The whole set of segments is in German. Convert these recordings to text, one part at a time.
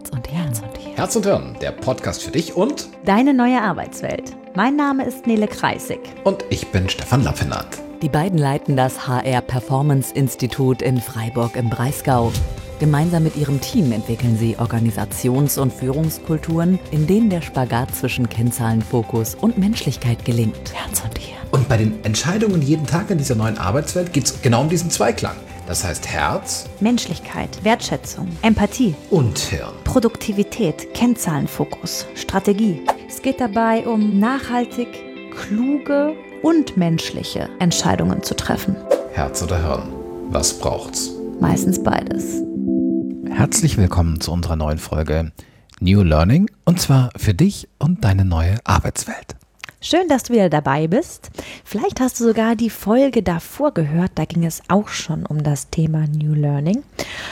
Herz und Hirn. Herz und Hirn, der Podcast für dich und deine neue Arbeitswelt. Mein Name ist Nele Kreisig. Und ich bin Stefan Lappinat. Die beiden leiten das HR Performance Institut in Freiburg im Breisgau. Gemeinsam mit ihrem Team entwickeln sie Organisations- und Führungskulturen, in denen der Spagat zwischen Kennzahlenfokus und Menschlichkeit gelingt. Herz und Hirn. Und bei den Entscheidungen jeden Tag in dieser neuen Arbeitswelt geht es genau um diesen Zweiklang. Das heißt Herz, Menschlichkeit, Wertschätzung, Empathie und Hirn. Produktivität, Kennzahlenfokus, Strategie. Es geht dabei um nachhaltig, kluge und menschliche Entscheidungen zu treffen. Herz oder Hirn, was braucht's? Meistens beides. Herzlich willkommen zu unserer neuen Folge New Learning, und zwar für dich und deine neue Arbeitswelt. Schön, dass du wieder dabei bist. Vielleicht hast du sogar die Folge davor gehört, da ging es auch schon um das Thema New Learning.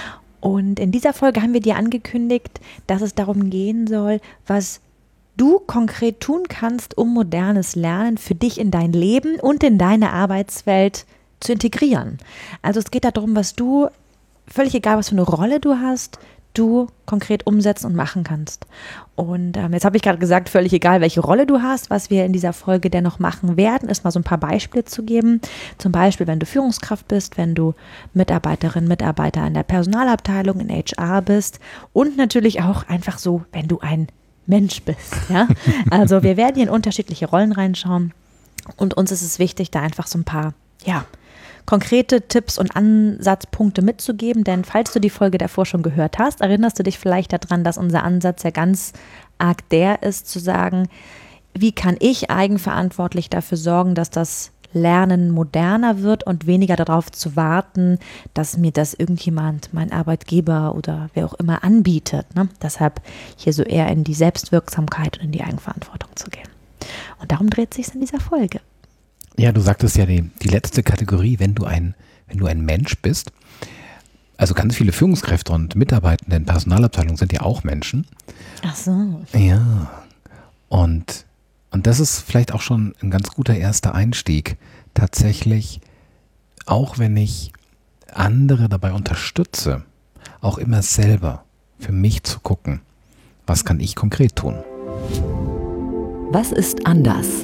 Und in dieser Folge haben wir dir angekündigt, dass es darum gehen soll, was du konkret tun kannst, um modernes Lernen für dich in dein Leben und in deine Arbeitswelt zu integrieren. Also es geht darum, was du, völlig egal was für eine Rolle du hast, du konkret umsetzen und machen kannst. Und jetzt habe ich gerade gesagt, völlig egal, welche Rolle du hast. Was wir in dieser Folge dennoch machen werden, ist mal so ein paar Beispiele zu geben. Zum Beispiel, wenn du Führungskraft bist, wenn du Mitarbeiterin, Mitarbeiter in der Personalabteilung, in HR bist und natürlich auch einfach so, wenn du ein Mensch bist. Ja? Also wir werden hier in unterschiedliche Rollen reinschauen und uns ist es wichtig, da einfach so ein paar, konkrete Tipps und Ansatzpunkte mitzugeben, denn falls du die Folge davor schon gehört hast, erinnerst du dich vielleicht daran, dass unser Ansatz ja ganz arg der ist, zu sagen, wie kann ich eigenverantwortlich dafür sorgen, dass das Lernen moderner wird und weniger darauf zu warten, dass mir das irgendjemand, mein Arbeitgeber oder wer auch immer anbietet. Ne? Deshalb hier so eher in die Selbstwirksamkeit und in die Eigenverantwortung zu gehen. Und darum dreht sich es in dieser Folge. Ja, du sagtest ja die letzte Kategorie, wenn du ein Mensch bist. Also ganz viele Führungskräfte und Mitarbeitende in Personalabteilungen sind ja auch Menschen. Ach so. Ja, und das ist vielleicht auch schon ein ganz guter erster Einstieg. Tatsächlich, auch wenn ich andere dabei unterstütze, auch immer selber für mich zu gucken, was kann ich konkret tun? Was ist anders?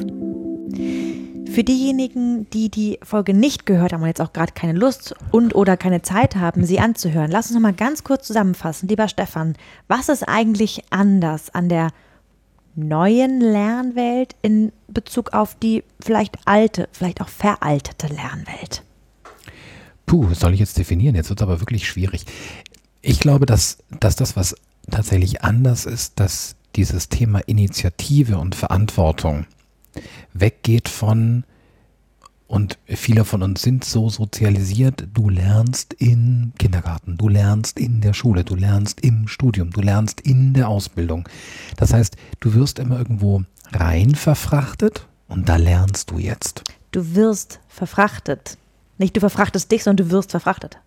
Für diejenigen, die die Folge nicht gehört haben und jetzt auch gerade keine Lust und oder keine Zeit haben, sie anzuhören, lass uns noch mal ganz kurz zusammenfassen. Lieber Stefan, was ist eigentlich anders an der neuen Lernwelt in Bezug auf die vielleicht alte, vielleicht auch veraltete Lernwelt? Was soll ich jetzt definieren? Jetzt wird es aber wirklich schwierig. Ich glaube, dass das, was tatsächlich anders ist, dass dieses Thema Initiative und Verantwortung weggeht von, und viele von uns sind so sozialisiert, du lernst im Kindergarten, du lernst in der Schule, du lernst im Studium, du lernst in der Ausbildung. Das heißt, du wirst immer irgendwo rein verfrachtet und da lernst du jetzt. Du wirst verfrachtet. Nicht du verfrachtest dich, sondern du wirst verfrachtet.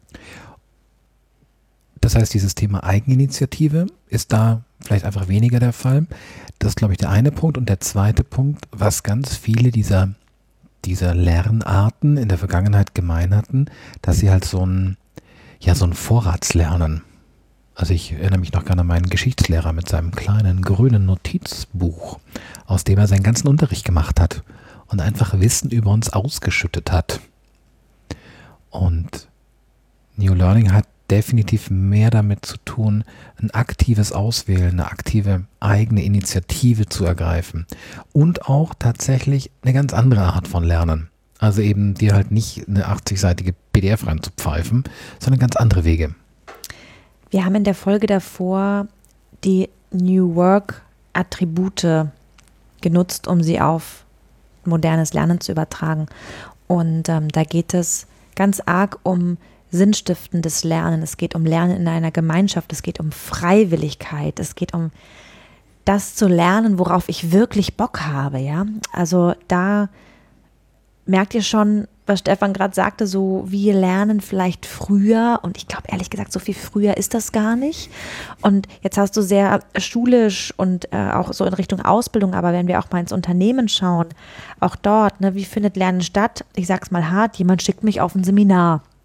Das heißt, dieses Thema Eigeninitiative ist da vielleicht einfach weniger der Fall. Das ist, glaube ich, der eine Punkt. Und der zweite Punkt, was ganz viele dieser Lernarten in der Vergangenheit gemein hatten, dass sie halt so ein Vorratslernen. Also ich erinnere mich noch gerne an meinen Geschichtslehrer mit seinem kleinen grünen Notizbuch, aus dem er seinen ganzen Unterricht gemacht hat und einfach Wissen über uns ausgeschüttet hat. Und New Learning hat definitiv mehr damit zu tun, ein aktives Auswählen, eine aktive eigene Initiative zu ergreifen und auch tatsächlich eine ganz andere Art von Lernen. Also eben dir halt nicht eine 80-seitige PDF reinzupfeifen, sondern ganz andere Wege. Wir haben in der Folge davor die New Work Attribute genutzt, um sie auf modernes Lernen zu übertragen. Und da geht es ganz arg um sinnstiftendes Lernen, es geht um Lernen in einer Gemeinschaft, es geht um Freiwilligkeit, es geht um das zu lernen, worauf ich wirklich Bock habe, ja. Also da merkt ihr schon, was Stefan gerade sagte, so wir lernen vielleicht früher und ich glaube ehrlich gesagt, so viel früher ist das gar nicht. Und jetzt hast du sehr schulisch und auch so in Richtung Ausbildung, aber wenn wir auch mal ins Unternehmen schauen, auch dort, ne, wie findet Lernen statt? Ich sag's mal hart, jemand schickt mich auf ein Seminar.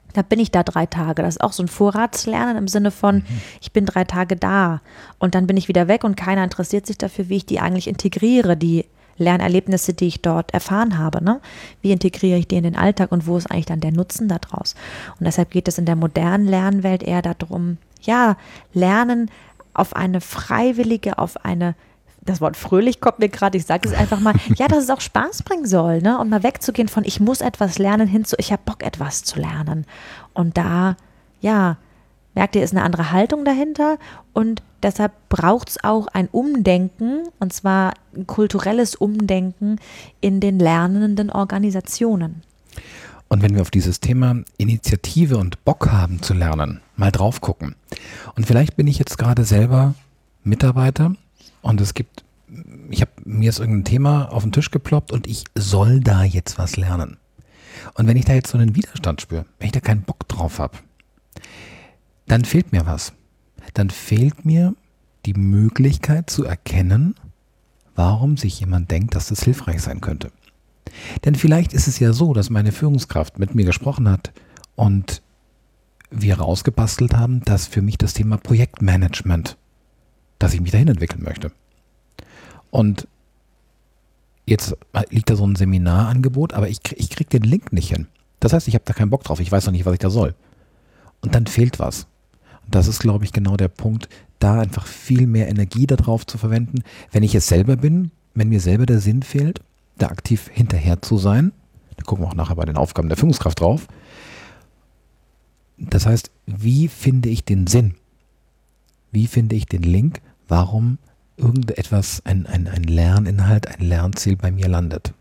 Da bin ich da 3 Tage. Das ist auch so ein Vorratslernen im Sinne von, ich bin 3 Tage da und dann bin ich wieder weg und keiner interessiert sich dafür, wie ich die eigentlich integriere, die Lernerlebnisse, die ich dort erfahren habe. Ne? Wie integriere ich die in den Alltag und wo ist eigentlich dann der Nutzen daraus? Und deshalb geht es in der modernen Lernwelt eher darum, ja, Lernen auf eine freiwillige, auf eine, das Wort fröhlich kommt mir gerade, ich sage es einfach mal, ja, dass es auch Spaß bringen soll, ne? Und mal wegzugehen von ich muss etwas lernen hin zu ich habe Bock etwas zu lernen. Und da, ja, merkt ihr, ist eine andere Haltung dahinter und deshalb braucht es auch ein Umdenken, und zwar ein kulturelles Umdenken in den lernenden Organisationen. Und wenn wir auf dieses Thema Initiative und Bock haben zu lernen, mal drauf gucken. Und vielleicht bin ich jetzt gerade selber Mitarbeiter und mir ist irgendein Thema auf den Tisch geploppt und ich soll da jetzt was lernen. Und wenn ich da jetzt so einen Widerstand spüre, wenn ich da keinen Bock drauf habe, dann fehlt mir was. Dann fehlt mir die Möglichkeit zu erkennen, warum sich jemand denkt, dass das hilfreich sein könnte. Denn vielleicht ist es ja so, dass meine Führungskraft mit mir gesprochen hat und wir rausgebastelt haben, dass für mich das Thema Projektmanagement, dass ich mich dahin entwickeln möchte. Und jetzt liegt da so ein Seminarangebot, aber ich kriege den Link nicht hin. Das heißt, ich habe da keinen Bock drauf, ich weiß noch nicht, was ich da soll. Und dann fehlt was. Und das ist, glaube ich, genau der Punkt, da einfach viel mehr Energie darauf zu verwenden, wenn ich es selber bin, wenn mir selber der Sinn fehlt, da aktiv hinterher zu sein. Da gucken wir auch nachher bei den Aufgaben der Führungskraft drauf. Das heißt, wie finde ich den Sinn? Wie finde ich den Link, warum irgendetwas, ein Lerninhalt, ein Lernziel bei mir landet?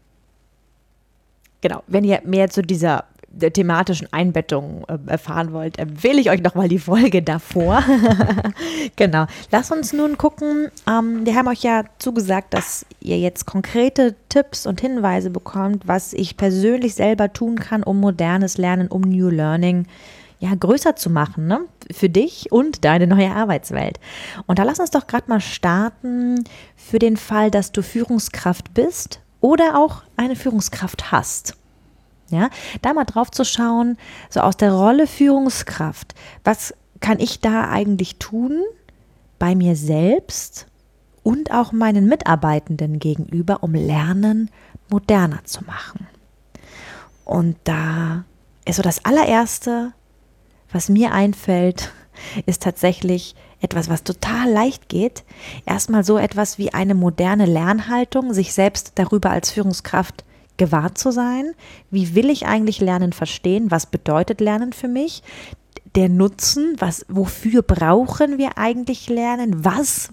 Genau, wenn ihr mehr zu dieser der thematischen Einbettung erfahren wollt, empfehle ich euch nochmal die Folge davor. Genau. Lasst uns nun gucken. Wir haben euch ja zugesagt, dass ihr jetzt konkrete Tipps und Hinweise bekommt, was ich persönlich selber tun kann, um modernes Lernen, um New Learning ja, größer zu machen, ne? Für dich und deine neue Arbeitswelt. Und da lass uns doch gerade mal starten für den Fall, dass du Führungskraft bist oder auch eine Führungskraft hast. Ja, da mal drauf zu schauen, so aus der Rolle Führungskraft, was kann ich da eigentlich tun bei mir selbst und auch meinen Mitarbeitenden gegenüber, um Lernen moderner zu machen. Und da ist so das allererste, was mir einfällt, ist tatsächlich etwas, was total leicht geht. Erstmal so etwas wie eine moderne Lernhaltung, sich selbst darüber als Führungskraft gewahr zu sein. Wie will ich eigentlich Lernen verstehen? Was bedeutet Lernen für mich? Der Nutzen, wofür brauchen wir eigentlich Lernen? Was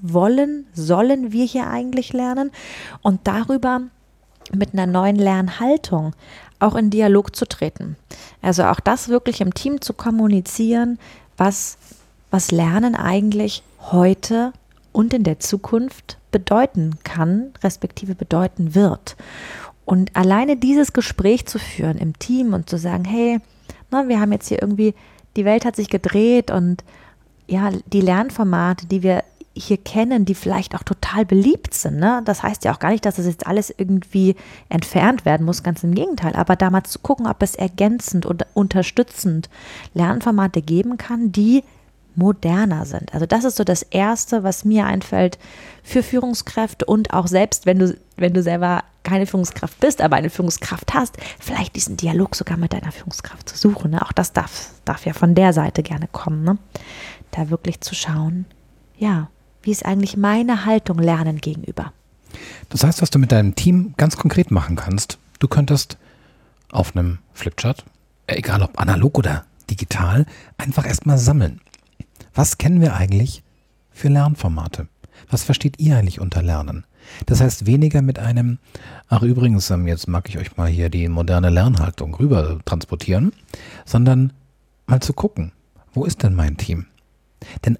sollen wir hier eigentlich lernen? Und darüber mit einer neuen Lernhaltung auch in Dialog zu treten. Also auch das wirklich im Team zu kommunizieren, was Lernen eigentlich heute und in der Zukunft bedeuten kann, respektive bedeuten wird. Und alleine dieses Gespräch zu führen im Team und zu sagen, hey, wir haben jetzt hier irgendwie, die Welt hat sich gedreht und ja, die Lernformate, die wir hier kennen, die vielleicht auch total beliebt sind, ne? Das heißt ja auch gar nicht, dass das jetzt alles irgendwie entfernt werden muss, ganz im Gegenteil, aber da mal zu gucken, ob es ergänzend und unterstützend Lernformate geben kann, die moderner sind. Also das ist so das Erste, was mir einfällt für Führungskräfte und auch selbst, wenn du selber keine Führungskraft bist, aber eine Führungskraft hast, vielleicht diesen Dialog sogar mit deiner Führungskraft zu suchen. Ne? Auch das darf ja von der Seite gerne kommen. Ne? Da wirklich zu schauen, ja, wie ist eigentlich meine Haltung Lernen gegenüber? Das heißt, was du mit deinem Team ganz konkret machen kannst, du könntest auf einem Flipchart, egal ob analog oder digital, einfach erstmal sammeln. Was kennen wir eigentlich für Lernformate? Was versteht ihr eigentlich unter Lernen? Das heißt, weniger mit einem, ach übrigens, jetzt mag ich euch mal hier die moderne Lernhaltung rüber transportieren, sondern mal zu gucken, wo ist denn mein Team? Denn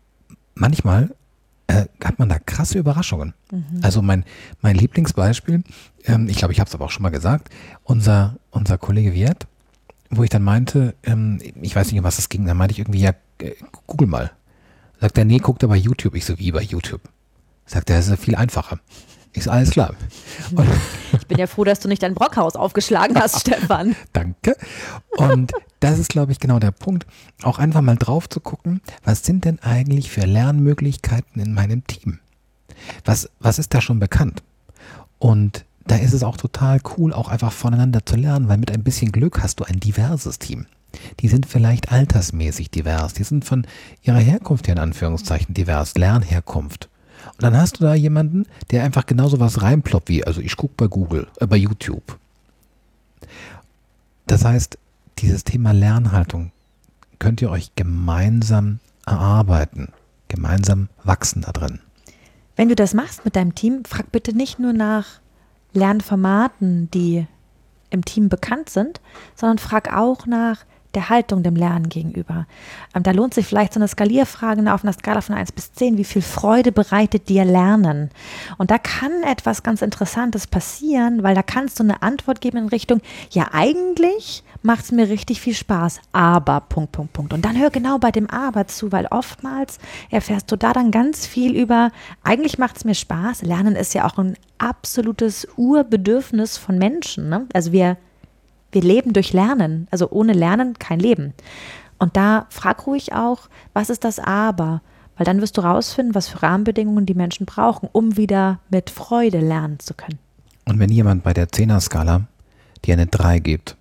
manchmal hat man da krasse Überraschungen. Also mein Lieblingsbeispiel, ich glaube, ich habe es aber auch schon mal gesagt, unser Kollege Wirt, wo ich dann meinte, ich weiß nicht, um was es ging, dann meinte ich irgendwie, ja, google mal. Sagt er, nee, guckt aber YouTube. Ich so, wie bei YouTube? Sagt er, das ist ja viel einfacher. Ist alles klar. Und Ich bin ja froh, dass du nicht dein Brockhaus aufgeschlagen hast, Stefan. Danke. Und das ist, glaube ich, genau der Punkt, auch einfach mal drauf zu gucken, was sind denn eigentlich für Lernmöglichkeiten in meinem Team? Was ist da schon bekannt? Und da ist es auch total cool, auch einfach voneinander zu lernen, weil mit ein bisschen Glück hast du ein diverses Team. Die sind vielleicht altersmäßig divers, die sind von ihrer Herkunft her in Anführungszeichen divers, Lernherkunft. Und dann hast du da jemanden, der einfach genauso was reinploppt wie, also ich gucke bei YouTube. Das heißt, dieses Thema Lernhaltung könnt ihr euch gemeinsam erarbeiten, gemeinsam wachsen da drin. Wenn du das machst mit deinem Team, frag bitte nicht nur nach Lernformaten, die im Team bekannt sind, sondern frag auch nach der Haltung dem Lernen gegenüber. Da lohnt sich vielleicht so eine Skalierfrage auf einer Skala von 1 bis 10. Wie viel Freude bereitet dir Lernen? Und da kann etwas ganz Interessantes passieren, weil da kannst du eine Antwort geben in Richtung, ja eigentlich macht es mir richtig viel Spaß, aber ... Und dann hör genau bei dem Aber zu, weil oftmals erfährst du da dann ganz viel über, eigentlich macht es mir Spaß. Lernen ist ja auch ein absolutes Urbedürfnis von Menschen, ne? Also wir leben durch Lernen, also ohne Lernen kein Leben. Und da frag ruhig auch, was ist das Aber? Weil dann wirst du rausfinden, was für Rahmenbedingungen die Menschen brauchen, um wieder mit Freude lernen zu können. Und wenn jemand bei der 10er-Skala dir eine 3 gibt,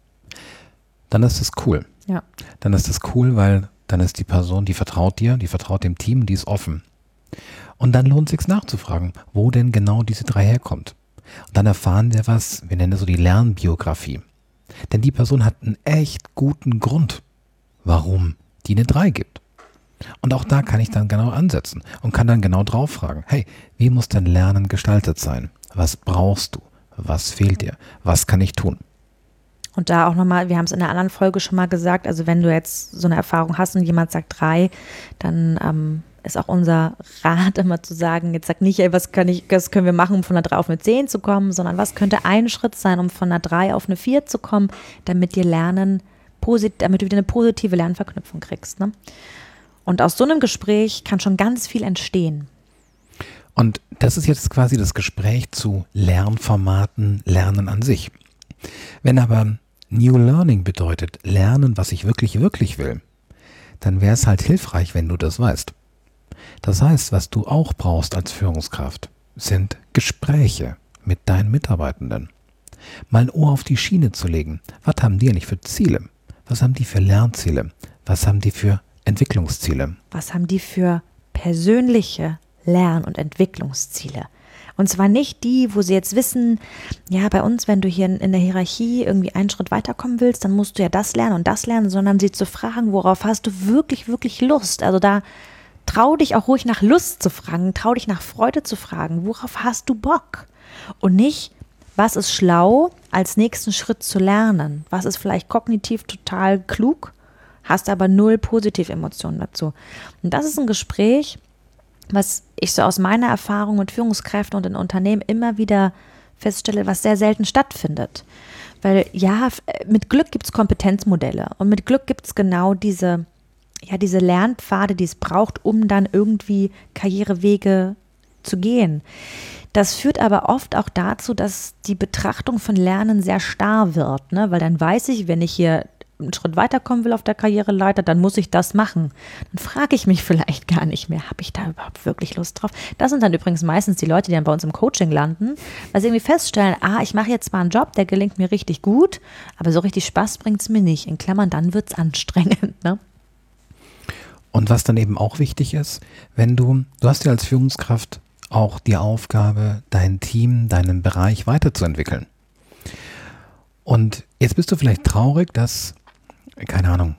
dann ist das cool. Ja. Dann ist das cool, weil dann ist die Person, die vertraut dir, die vertraut dem Team, die ist offen. Und dann lohnt es sich nachzufragen, wo denn genau diese 3 herkommt. Und dann erfahren wir was, wir nennen das so die Lernbiografie. Denn die Person hat einen echt guten Grund, warum die eine 3 gibt. Und auch da kann ich dann genau ansetzen und kann dann genau drauf fragen, hey, wie muss dein Lernen gestaltet sein? Was brauchst du? Was fehlt dir? Was kann ich tun? Und da auch nochmal, wir haben es in einer anderen Folge schon mal gesagt, also wenn du jetzt so eine Erfahrung hast und jemand sagt 3, dann ist auch unser Rat immer zu sagen, jetzt sag nicht, ey, was können wir machen, um von einer 3 auf eine 10 zu kommen, sondern was könnte ein Schritt sein, um von einer 3 auf eine 4 zu kommen, damit du wieder eine positive Lernverknüpfung kriegst. Ne? Und aus so einem Gespräch kann schon ganz viel entstehen. Und das ist jetzt quasi das Gespräch zu Lernformaten, Lernen an sich. Wenn aber New Learning bedeutet, lernen, was ich wirklich, wirklich will, dann wäre es halt hilfreich, wenn du das weißt. Das heißt, was du auch brauchst als Führungskraft, sind Gespräche mit deinen Mitarbeitenden. Mal ein Ohr auf die Schiene zu legen. Was haben die eigentlich für Ziele? Was haben die für Lernziele? Was haben die für Entwicklungsziele? Was haben die für persönliche Lern- und Entwicklungsziele? Und zwar nicht die, wo sie jetzt wissen, ja, bei uns, wenn du hier in der Hierarchie irgendwie einen Schritt weiterkommen willst, dann musst du ja das lernen, sondern sie zu fragen, worauf hast du wirklich, wirklich Lust? Also da trau dich auch ruhig nach Lust zu fragen, trau dich nach Freude zu fragen, worauf hast du Bock? Und nicht, was ist schlau, als nächsten Schritt zu lernen? Was ist vielleicht kognitiv total klug, hast aber 0 Positivemotionen dazu? Und das ist ein Gespräch, was ich so aus meiner Erfahrung mit Führungskräften und in Unternehmen immer wieder feststelle, was sehr selten stattfindet. Weil ja, mit Glück gibt es Kompetenzmodelle und mit Glück gibt es genau diese Lernpfade, die es braucht, um dann irgendwie Karrierewege zu gehen. Das führt aber oft auch dazu, dass die Betrachtung von Lernen sehr starr wird, ne? Weil dann weiß ich, wenn ich hier einen Schritt weiterkommen will auf der Karriereleiter, dann muss ich das machen. Dann frage ich mich vielleicht gar nicht mehr, habe ich da überhaupt wirklich Lust drauf? Das sind dann übrigens meistens die Leute, die dann bei uns im Coaching landen, weil sie irgendwie feststellen, ich mache jetzt zwar einen Job, der gelingt mir richtig gut, aber so richtig Spaß bringt es mir nicht. In Klammern, dann wird es anstrengend, ne? Und was dann eben auch wichtig ist, wenn du hast ja als Führungskraft auch die Aufgabe, dein Team, deinen Bereich weiterzuentwickeln. Und jetzt bist du vielleicht traurig, dass, keine Ahnung,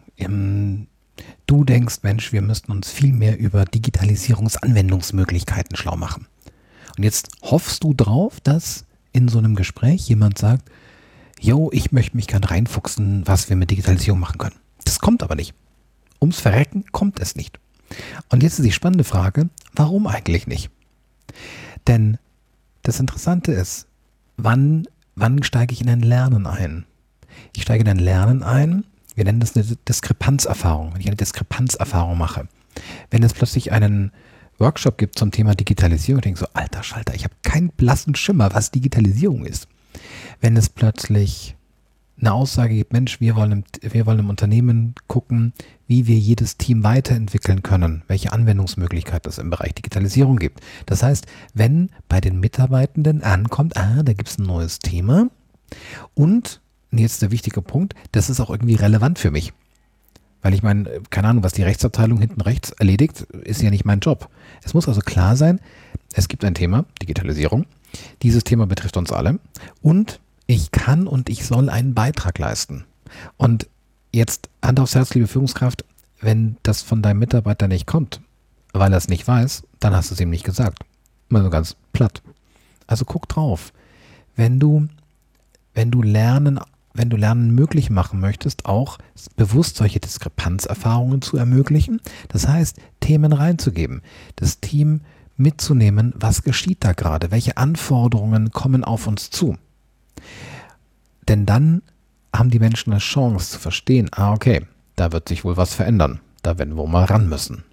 du denkst, Mensch, wir müssten uns viel mehr über Digitalisierungsanwendungsmöglichkeiten schlau machen. Und jetzt hoffst du drauf, dass in so einem Gespräch jemand sagt, ich möchte mich gerne reinfuchsen, was wir mit Digitalisierung machen können. Das kommt aber nicht. Ums Verrecken kommt es nicht. Und jetzt ist die spannende Frage, warum eigentlich nicht? Denn das Interessante ist, wann steige ich in ein Lernen ein? Ich steige in ein Lernen ein, wir nennen das eine Diskrepanzerfahrung. Wenn ich eine Diskrepanzerfahrung mache, wenn es plötzlich einen Workshop gibt zum Thema Digitalisierung, ich denke so, alter Schalter, ich habe keinen blassen Schimmer, was Digitalisierung ist. Wenn es plötzlich eine Aussage gibt, Mensch, wir wollen im Unternehmen gucken, wie wir jedes Team weiterentwickeln können, welche Anwendungsmöglichkeiten es im Bereich Digitalisierung gibt. Das heißt, wenn bei den Mitarbeitenden ankommt, da gibt es ein neues Thema und jetzt der wichtige Punkt, das ist auch irgendwie relevant für mich. Weil ich meine, keine Ahnung, was die Rechtsabteilung hinten rechts erledigt, ist ja nicht mein Job. Es muss also klar sein, es gibt ein Thema, Digitalisierung. Dieses Thema betrifft uns alle und ich kann und ich soll einen Beitrag leisten. Und jetzt Hand aufs Herz, liebe Führungskraft, wenn das von deinem Mitarbeiter nicht kommt, weil er es nicht weiß, dann hast du es ihm nicht gesagt. Mal so ganz platt. Also guck drauf. Wenn du Lernen möglich machen möchtest, auch bewusst solche Diskrepanzerfahrungen zu ermöglichen, das heißt, Themen reinzugeben, das Team mitzunehmen, was geschieht da gerade, welche Anforderungen kommen auf uns zu. Denn dann haben die Menschen eine Chance zu verstehen, okay, da wird sich wohl was verändern, da werden wir mal ran müssen.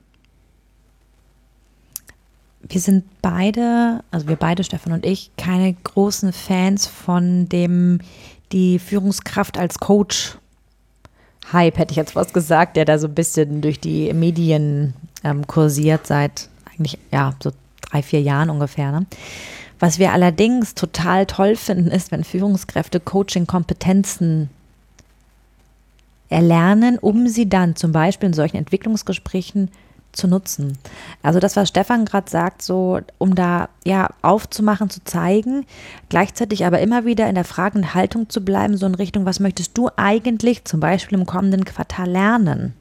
Wir sind beide, also wir beide, Stefan und ich, keine großen Fans von dem die Führungskraft als Coach Hype, hätte ich jetzt was gesagt, der da so ein bisschen durch die Medien kursiert seit eigentlich so 3-4 Jahren ungefähr. Ne? Was wir allerdings total toll finden, ist, wenn Führungskräfte Coaching-Kompetenzen erlernen, um sie dann zum Beispiel in solchen Entwicklungsgesprächen zu nutzen. Also das, was Stefan gerade sagt, so um da aufzumachen, zu zeigen, gleichzeitig aber immer wieder in der fragenden Haltung zu bleiben, so in Richtung, was möchtest du eigentlich zum Beispiel im kommenden Quartal lernen?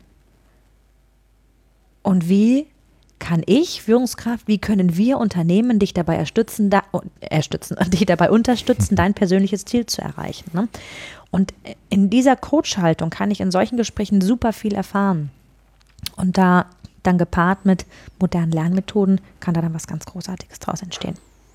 Und wie kann ich, Führungskraft, wie können wir Unternehmen dich dabei dich dabei unterstützen, dein persönliches Ziel zu erreichen? Ne? Und in dieser Coach-Haltung kann ich in solchen Gesprächen super viel erfahren. Und da dann gepaart mit modernen Lernmethoden kann da dann was ganz Großartiges draus entstehen.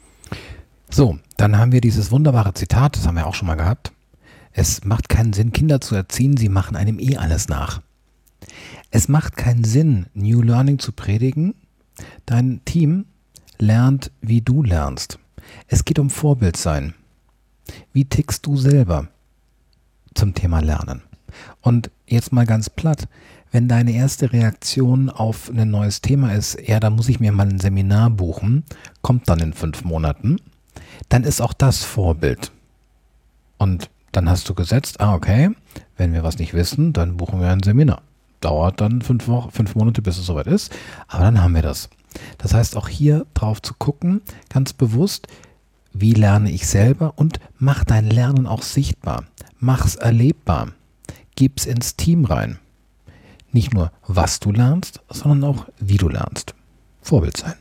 So, dann haben wir dieses wunderbare Zitat, das haben wir auch schon mal gehabt. Es macht keinen Sinn, Kinder zu erziehen, sie machen einem alles nach. Es macht keinen Sinn, New Learning zu predigen. Dein Team lernt, wie du lernst. Es geht um Vorbildsein. Wie tickst du selber zum Thema Lernen? Und jetzt mal ganz platt, wenn deine erste Reaktion auf ein neues Thema ist, da muss ich mir mal ein Seminar buchen, kommt dann in 5 Monaten, dann ist auch das Vorbild. Und dann hast du gesetzt, okay, wenn wir was nicht wissen, dann buchen wir ein Seminar. Dauert dann 5 Monate, bis es soweit ist, aber dann haben wir das. Das heißt, auch hier drauf zu gucken, ganz bewusst, wie lerne ich selber und mach dein Lernen auch sichtbar. Mach's erlebbar. Gib's ins Team rein. Nicht nur, was du lernst, sondern auch, wie du lernst. Vorbild sein.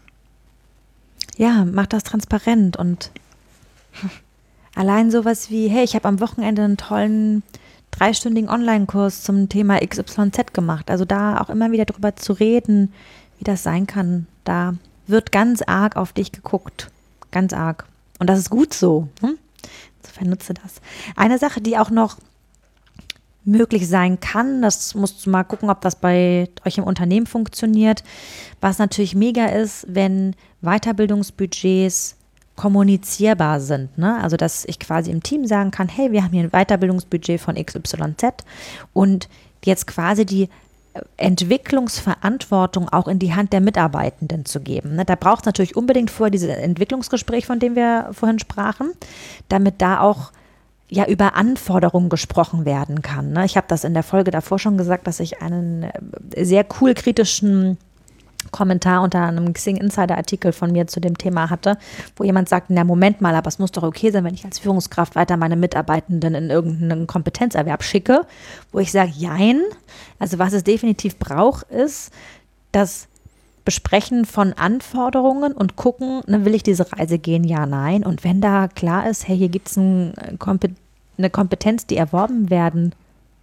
Ja, mach das transparent und allein sowas wie, hey, ich habe am Wochenende einen tollen 3-stündigen Online-Kurs zum Thema XYZ gemacht. Also da auch immer wieder drüber zu reden, wie das sein kann. Da wird ganz arg auf dich geguckt. Ganz arg. Und das ist gut so. Insofern nutze das. Eine Sache, die auch noch möglich sein kann, das musst du mal gucken, ob das bei euch im Unternehmen funktioniert. Was natürlich mega ist, wenn Weiterbildungsbudgets kommunizierbar sind. Ne? Also, dass ich quasi im Team sagen kann, hey, wir haben hier ein Weiterbildungsbudget von XYZ und jetzt quasi die Entwicklungsverantwortung auch in die Hand der Mitarbeitenden zu geben. Ne? Da braucht es natürlich unbedingt vorher dieses Entwicklungsgespräch, von dem wir vorhin sprachen, damit da auch über Anforderungen gesprochen werden kann. Ne? Ich habe das in der Folge davor schon gesagt, dass ich einen sehr cool kritischen Kommentar unter einem Xing Insider Artikel von mir zu dem Thema hatte, wo jemand sagt, na Moment mal, aber es muss doch okay sein, wenn ich als Führungskraft weiter meine Mitarbeitenden in irgendeinen Kompetenzerwerb schicke, wo ich sage, jein, also was es definitiv braucht, ist das Besprechen von Anforderungen und gucken, will ich diese Reise gehen, ja, nein. Und wenn da klar ist, hey, hier gibt es eine Kompetenz, die erworben werden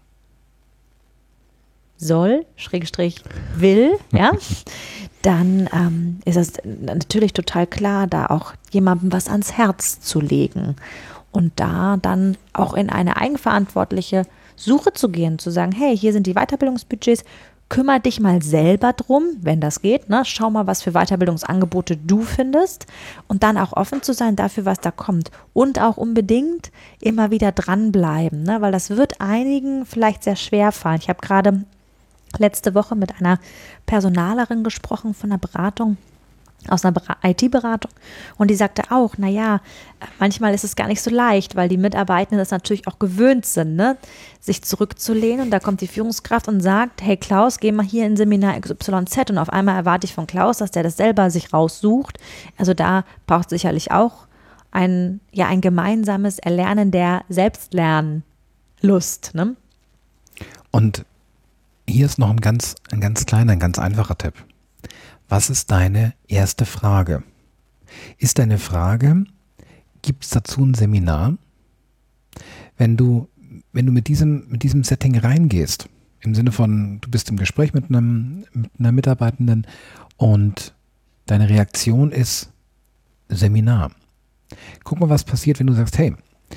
soll, will, ja, dann ist es natürlich total klar, da auch jemandem was ans Herz zu legen und da dann auch in eine eigenverantwortliche Suche zu gehen, zu sagen, hey, hier sind die Weiterbildungsbudgets, kümmere dich mal selber drum, wenn das geht. Ne? Schau mal, was für Weiterbildungsangebote du findest und dann auch offen zu sein dafür, was da kommt. Und auch unbedingt immer wieder dranbleiben, ne? Weil das wird einigen vielleicht sehr schwer fallen. Ich habe gerade letzte Woche mit einer Personalerin gesprochen von einer Beratung, aus einer IT-Beratung, und die sagte auch, naja, manchmal ist es gar nicht so leicht, weil die Mitarbeitenden das natürlich auch gewöhnt sind, ne? Sich zurückzulehnen, und da kommt die Führungskraft und sagt, hey Klaus, geh mal hier in Seminar XYZ, und auf einmal erwarte ich von Klaus, dass der das selber sich raussucht. Also da braucht sicherlich auch ein gemeinsames Erlernen der Selbstlernlust, ne? Und hier ist noch ein ganz kleiner, ein ganz einfacher Tipp. Was ist deine erste Frage? Ist deine Frage, gibt es dazu ein Seminar? Wenn du mit diesem Setting reingehst, im Sinne von, du bist im Gespräch mit einer Mitarbeitenden und deine Reaktion ist Seminar. Guck mal, was passiert, wenn du sagst, hey,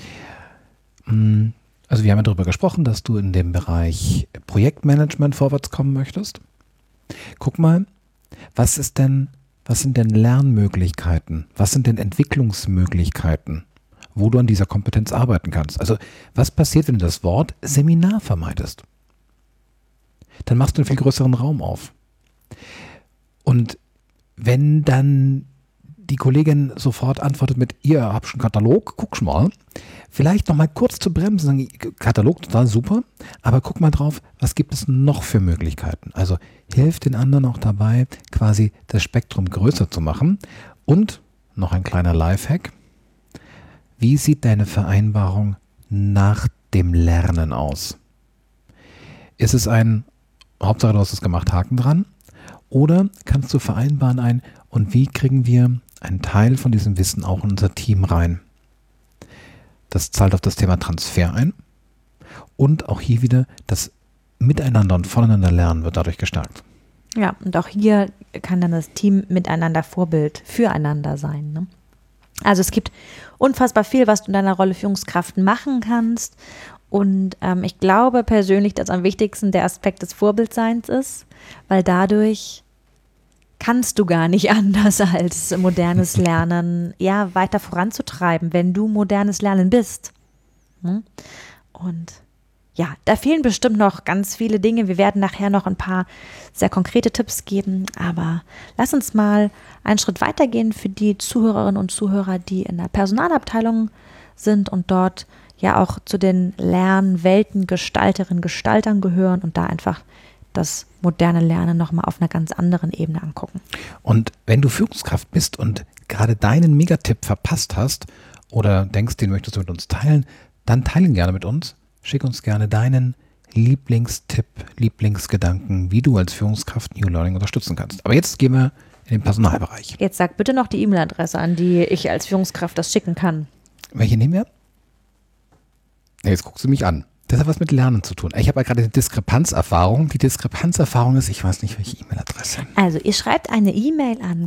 also wir haben ja darüber gesprochen, dass du in dem Bereich Projektmanagement vorwärts kommen möchtest. Guck mal, was sind denn Lernmöglichkeiten? Was sind denn Entwicklungsmöglichkeiten, wo du an dieser Kompetenz arbeiten kannst? Also was passiert, wenn du das Wort Seminar vermeidest? Dann machst du einen viel größeren Raum auf. Und wenn dann die Kollegin sofort antwortet mit, ihr habt schon einen Katalog, guck schon mal. Vielleicht noch mal kurz zu bremsen, sagen, Katalog total super, aber guck mal drauf, was gibt es noch für Möglichkeiten? Also hilft den anderen auch dabei, quasi das Spektrum größer zu machen. Und noch ein kleiner Lifehack. Wie sieht deine Vereinbarung nach dem Lernen aus? Ist es ein, Hauptsache du hast es gemacht, Haken dran? Oder kannst du vereinbaren und wie kriegen wir einen Teil von diesem Wissen auch in unser Team rein? Das zahlt auf das Thema Transfer ein und auch hier wieder das Miteinander und voneinander lernen wird dadurch gestärkt. Ja, und auch hier kann dann das Team miteinander Vorbild füreinander sein, ne? Also es gibt unfassbar viel, was du in deiner Rolle Führungskraft machen kannst, und ich glaube persönlich, dass am wichtigsten der Aspekt des Vorbildseins ist, weil dadurch kannst du gar nicht anders als modernes Lernen weiter voranzutreiben, wenn du modernes Lernen bist. Und ja, da fehlen bestimmt noch ganz viele Dinge. Wir werden nachher noch ein paar sehr konkrete Tipps geben, aber lass uns mal einen Schritt weitergehen für die Zuhörerinnen und Zuhörer, die in der Personalabteilung sind und dort ja auch zu den Lernwelten Gestalterinnen, Gestaltern gehören und da einfach das moderne Lernen nochmal auf einer ganz anderen Ebene angucken. Und wenn du Führungskraft bist und gerade deinen Megatipp verpasst hast oder denkst, den möchtest du mit uns teilen, dann teile ihn gerne mit uns. Schick uns gerne deinen Lieblingstipp, Lieblingsgedanken, wie du als Führungskraft New Learning unterstützen kannst. Aber jetzt gehen wir in den Personalbereich. Jetzt sag bitte noch die E-Mail-Adresse, an die ich als Führungskraft das schicken kann. Welche nehmen wir? Jetzt guckst du mich an. Das hat was mit Lernen zu tun. Ich habe ja gerade eine Diskrepanzerfahrung. Die Diskrepanzerfahrung ist, ich weiß nicht, welche E-Mail-Adresse. Also ihr schreibt eine E-Mail an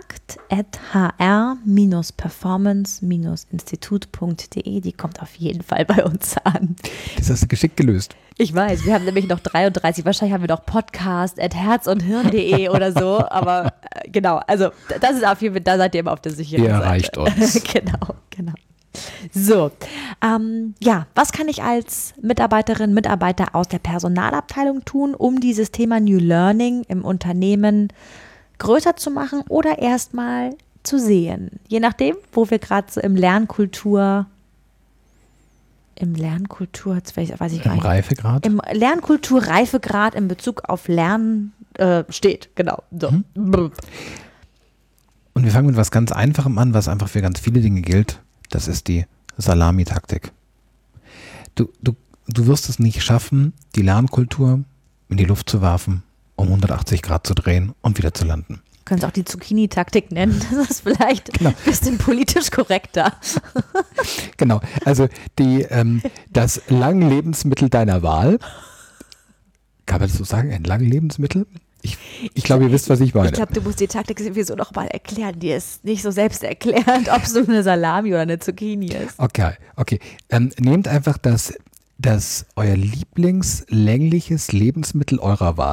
kontakt@hr-performance-institut.de. Die kommt auf jeden Fall bei uns an. Das hast du geschickt gelöst. Ich weiß, wir haben nämlich noch 33. Wahrscheinlich haben wir noch podcast@herzundhirn.de oder so. Aber genau, also das ist auf jeden Fall, da seid ihr immer auf der sicheren Seite. Ihr erreicht uns. Genau. So, was kann ich als Mitarbeiterin, Mitarbeiter aus der Personalabteilung tun, um dieses Thema New Learning im Unternehmen größer zu machen oder erstmal zu sehen? Je nachdem, wo wir gerade so im Lernkultur, jetzt weiß ich gar nicht. Reifegrad? Im Lernkultur-Reifegrad in Bezug auf Lernen steht, genau. So. Und wir fangen mit was ganz Einfachem an, was einfach für ganz viele Dinge gilt. Das ist die Salami-Taktik. Du wirst es nicht schaffen, die Lernkultur in die Luft zu werfen, um 180 Grad zu drehen und wieder zu landen. Du kannst auch die Zucchini-Taktik nennen. Das ist vielleicht ein bisschen politisch korrekter. Genau, also das Langlebensmittel deiner Wahl. Kann man das so sagen? Ein Langlebensmittel? Ich glaube, ihr wisst, was ich meine. Ich glaube, du musst die Taktik sowieso noch mal erklären. Die ist nicht so selbsterklärend, ob es so eine Salami oder eine Zucchini ist. Okay. Nehmt einfach das euer lieblingslängliches Lebensmittel eurer Wahl.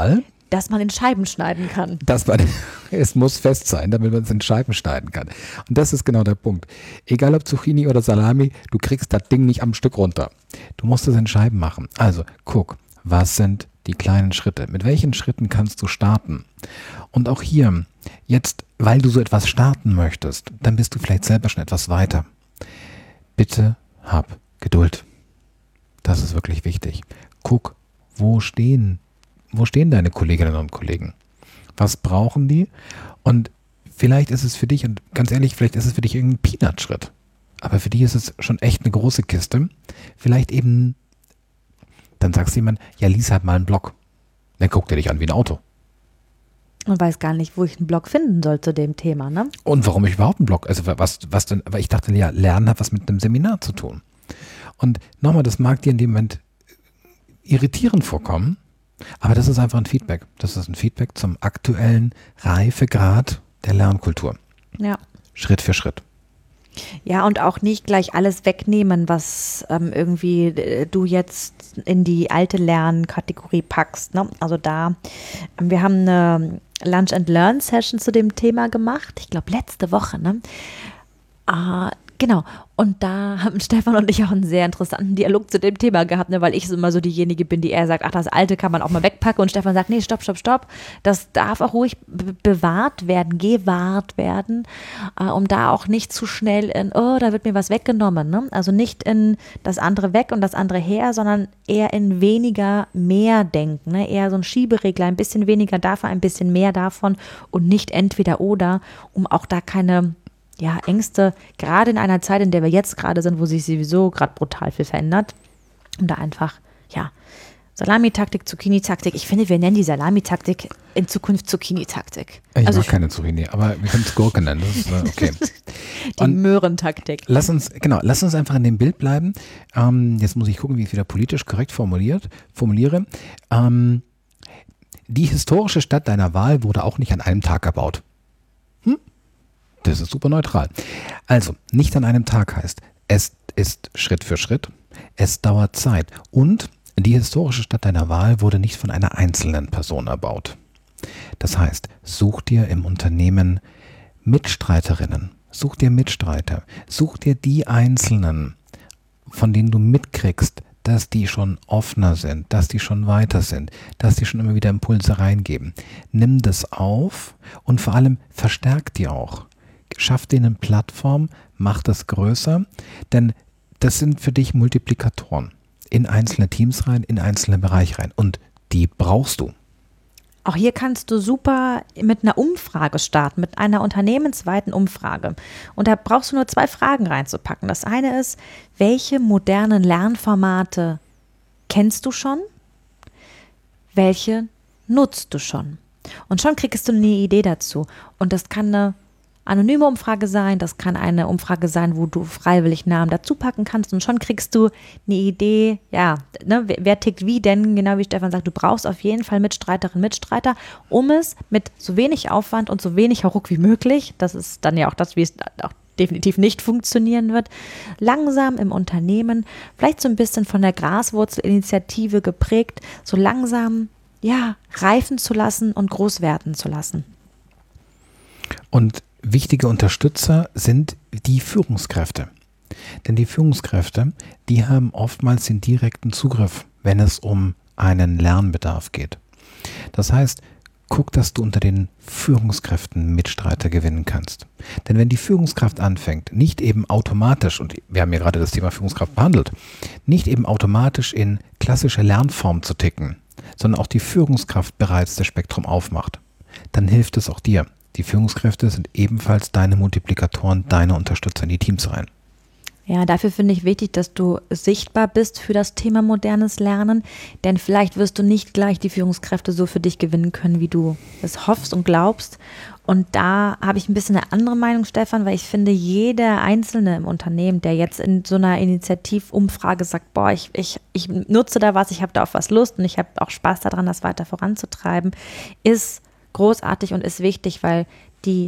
dass man in Scheiben schneiden kann. Es muss fest sein, damit man es in Scheiben schneiden kann. Und das ist genau der Punkt. Egal ob Zucchini oder Salami, du kriegst das Ding nicht am Stück runter. Du musst es in Scheiben machen. Also guck, was sind die kleinen Schritte? Mit welchen Schritten kannst du starten? Und auch hier, jetzt, weil du so etwas starten möchtest, dann bist du vielleicht selber schon etwas weiter. Bitte hab Geduld. Das ist wirklich wichtig. Guck, wo stehen deine Kolleginnen und Kollegen? Was brauchen die? Und vielleicht ist es für dich, und ganz ehrlich, vielleicht ist es für dich irgendein Peanut-Schritt. Aber für die ist es schon echt eine große Kiste. Vielleicht eben, dann sagst du jemand, ja, lies halt mal einen Blog. Dann guckt er dich an wie ein Auto. Und weiß gar nicht, wo ich einen Blog finden soll zu dem Thema, ne? Und warum ich überhaupt einen Blog? Also was denn? Aber ich dachte, ja, Lernen hat was mit einem Seminar zu tun. Und nochmal, das mag dir in dem Moment irritierend vorkommen, aber das ist einfach ein Feedback. Das ist ein Feedback zum aktuellen Reifegrad der Lernkultur. Ja. Schritt für Schritt. Ja, und auch nicht gleich alles wegnehmen, was irgendwie du jetzt in die alte Lernkategorie packst. Ne? Also wir haben eine Lunch and Learn Session zu dem Thema gemacht. Ich glaube, letzte Woche. Ne? Genau. Und da haben Stefan und ich auch einen sehr interessanten Dialog zu dem Thema gehabt, ne, weil ich so immer so diejenige bin, die eher sagt, ach, das Alte kann man auch mal wegpacken. Und Stefan sagt, nee, stopp. Das darf auch ruhig gewahrt werden, um da auch nicht zu schnell da wird mir was weggenommen. Ne? Also nicht in das andere weg und das andere her, sondern eher in weniger mehr denken. Ne? Eher so ein Schieberegler, ein bisschen weniger davon, ein bisschen mehr davon und nicht entweder oder, um auch da keine Ängste, gerade in einer Zeit, in der wir jetzt gerade sind, wo sich sowieso gerade brutal viel verändert, um da einfach, Salamitaktik, Zucchini-Taktik. Ich finde, wir nennen die Salamitaktik in Zukunft Zucchini-Taktik. Ich mag keine Zucchini, aber wir können es Gurke nennen. Das ist okay. Die Möhrentaktik. Lass uns einfach in dem Bild bleiben. Jetzt muss ich gucken, wie ich es wieder politisch korrekt formuliere. Die historische Stadt deiner Wahl wurde auch nicht an einem Tag erbaut. Das ist super neutral. Also, nicht an einem Tag heißt, es ist Schritt für Schritt, es dauert Zeit und die historische Stadt deiner Wahl wurde nicht von einer einzelnen Person erbaut. Das heißt, such dir im Unternehmen Mitstreiterinnen, such dir Mitstreiter, such dir die Einzelnen, von denen du mitkriegst, dass die schon offener sind, dass die schon weiter sind, dass die schon immer wieder Impulse reingeben. Nimm das auf und vor allem verstärk die auch. Schaff denen eine Plattform, mach das größer, denn das sind für dich Multiplikatoren in einzelne Teams rein, in einzelne Bereiche rein und die brauchst du. Auch hier kannst du super mit einer Umfrage starten, mit einer unternehmensweiten Umfrage. Und da brauchst du nur 2 Fragen reinzupacken. Das eine ist, welche modernen Lernformate kennst du schon? Welche nutzt du schon? Und schon kriegst du eine Idee dazu. Und das kann eine anonyme Umfrage sein, das kann eine Umfrage sein, wo du freiwillig Namen dazu packen kannst und schon kriegst du eine Idee, wer tickt wie, denn genau wie Stefan sagt, du brauchst auf jeden Fall Mitstreiterinnen, Mitstreiter, um es mit so wenig Aufwand und so wenig Hauruck wie möglich, das ist dann ja auch das, wie es auch definitiv nicht funktionieren wird, langsam im Unternehmen, vielleicht so ein bisschen von der Graswurzelinitiative geprägt, so langsam, reifen zu lassen und groß werden zu lassen. Und wichtige Unterstützer sind die Führungskräfte. Denn die Führungskräfte, die haben oftmals den direkten Zugriff, wenn es um einen Lernbedarf geht. Das heißt, guck, dass du unter den Führungskräften Mitstreiter gewinnen kannst. Denn wenn die Führungskraft anfängt, nicht eben automatisch, und wir haben ja gerade das Thema Führungskraft behandelt, nicht eben automatisch in klassische Lernform zu ticken, sondern auch die Führungskraft bereits das Spektrum aufmacht, dann hilft es auch dir. Die Führungskräfte sind ebenfalls deine Multiplikatoren, deine Unterstützer in die Teams rein. Ja, dafür finde ich wichtig, dass du sichtbar bist für das Thema modernes Lernen, denn vielleicht wirst du nicht gleich die Führungskräfte so für dich gewinnen können, wie du es hoffst und glaubst. Und da habe ich ein bisschen eine andere Meinung, Stefan, weil ich finde, jeder Einzelne im Unternehmen, der jetzt in so einer Initiativumfrage sagt, ich nutze da was, ich habe da auf was Lust und ich habe auch Spaß daran, das weiter voranzutreiben, ist großartig und ist wichtig, weil die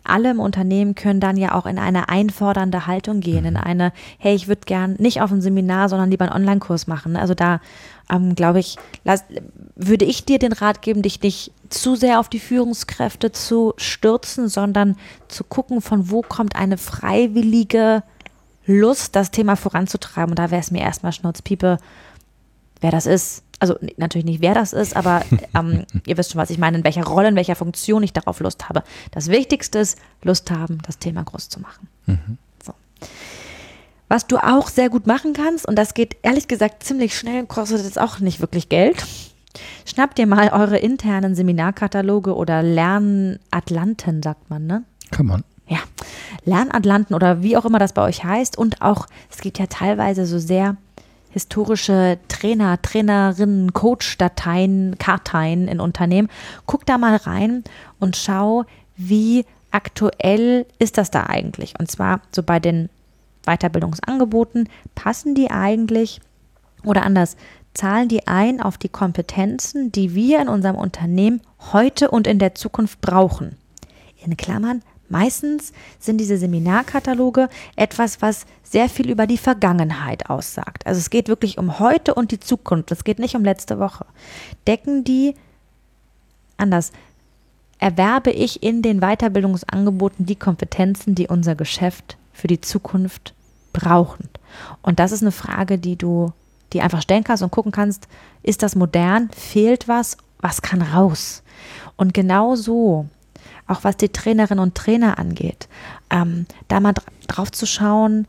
alle im Unternehmen können dann ja auch in eine einfordernde Haltung gehen, in eine, hey, ich würde gern nicht auf ein Seminar, sondern lieber einen Online-Kurs machen. Also da, glaube ich, würde ich dir den Rat geben, dich nicht zu sehr auf die Führungskräfte zu stürzen, sondern zu gucken, von wo kommt eine freiwillige Lust, das Thema voranzutreiben. Und da wäre es mir erstmal Schnurzpiepe, wer das ist. Also natürlich nicht, wer das ist, aber ihr wisst schon, was ich meine, in welcher Rolle, in welcher Funktion ich darauf Lust habe. Das Wichtigste ist, Lust haben, das Thema groß zu machen. So. Was du auch sehr gut machen kannst, und das geht ehrlich gesagt ziemlich schnell, kostet jetzt auch nicht wirklich Geld. Schnappt dir mal eure internen Seminarkataloge oder Lernatlanten, sagt man, ne? Kann man. Ja, Lernatlanten oder wie auch immer das bei euch heißt. Und auch, es gibt ja teilweise so sehr historische Trainer, Trainerinnen, Coach-Dateien, Karteien in Unternehmen. Guck da mal rein und schau, wie aktuell ist das da eigentlich. Und zwar so bei den Weiterbildungsangeboten, passen die eigentlich oder anders, zahlen die ein auf die Kompetenzen, die wir in unserem Unternehmen heute und in der Zukunft brauchen. In Klammern, meistens sind diese Seminarkataloge etwas, was sehr viel über die Vergangenheit aussagt. Also es geht wirklich um heute und die Zukunft. Es geht nicht um letzte Woche. Decken die, anders, erwerbe ich in den Weiterbildungsangeboten die Kompetenzen, die unser Geschäft für die Zukunft brauchen. Und das ist eine Frage, die du dir einfach stellen kannst und gucken kannst, ist das modern, fehlt was kann raus? Und genau so, auch was die Trainerinnen und Trainer angeht, da mal drauf zu schauen,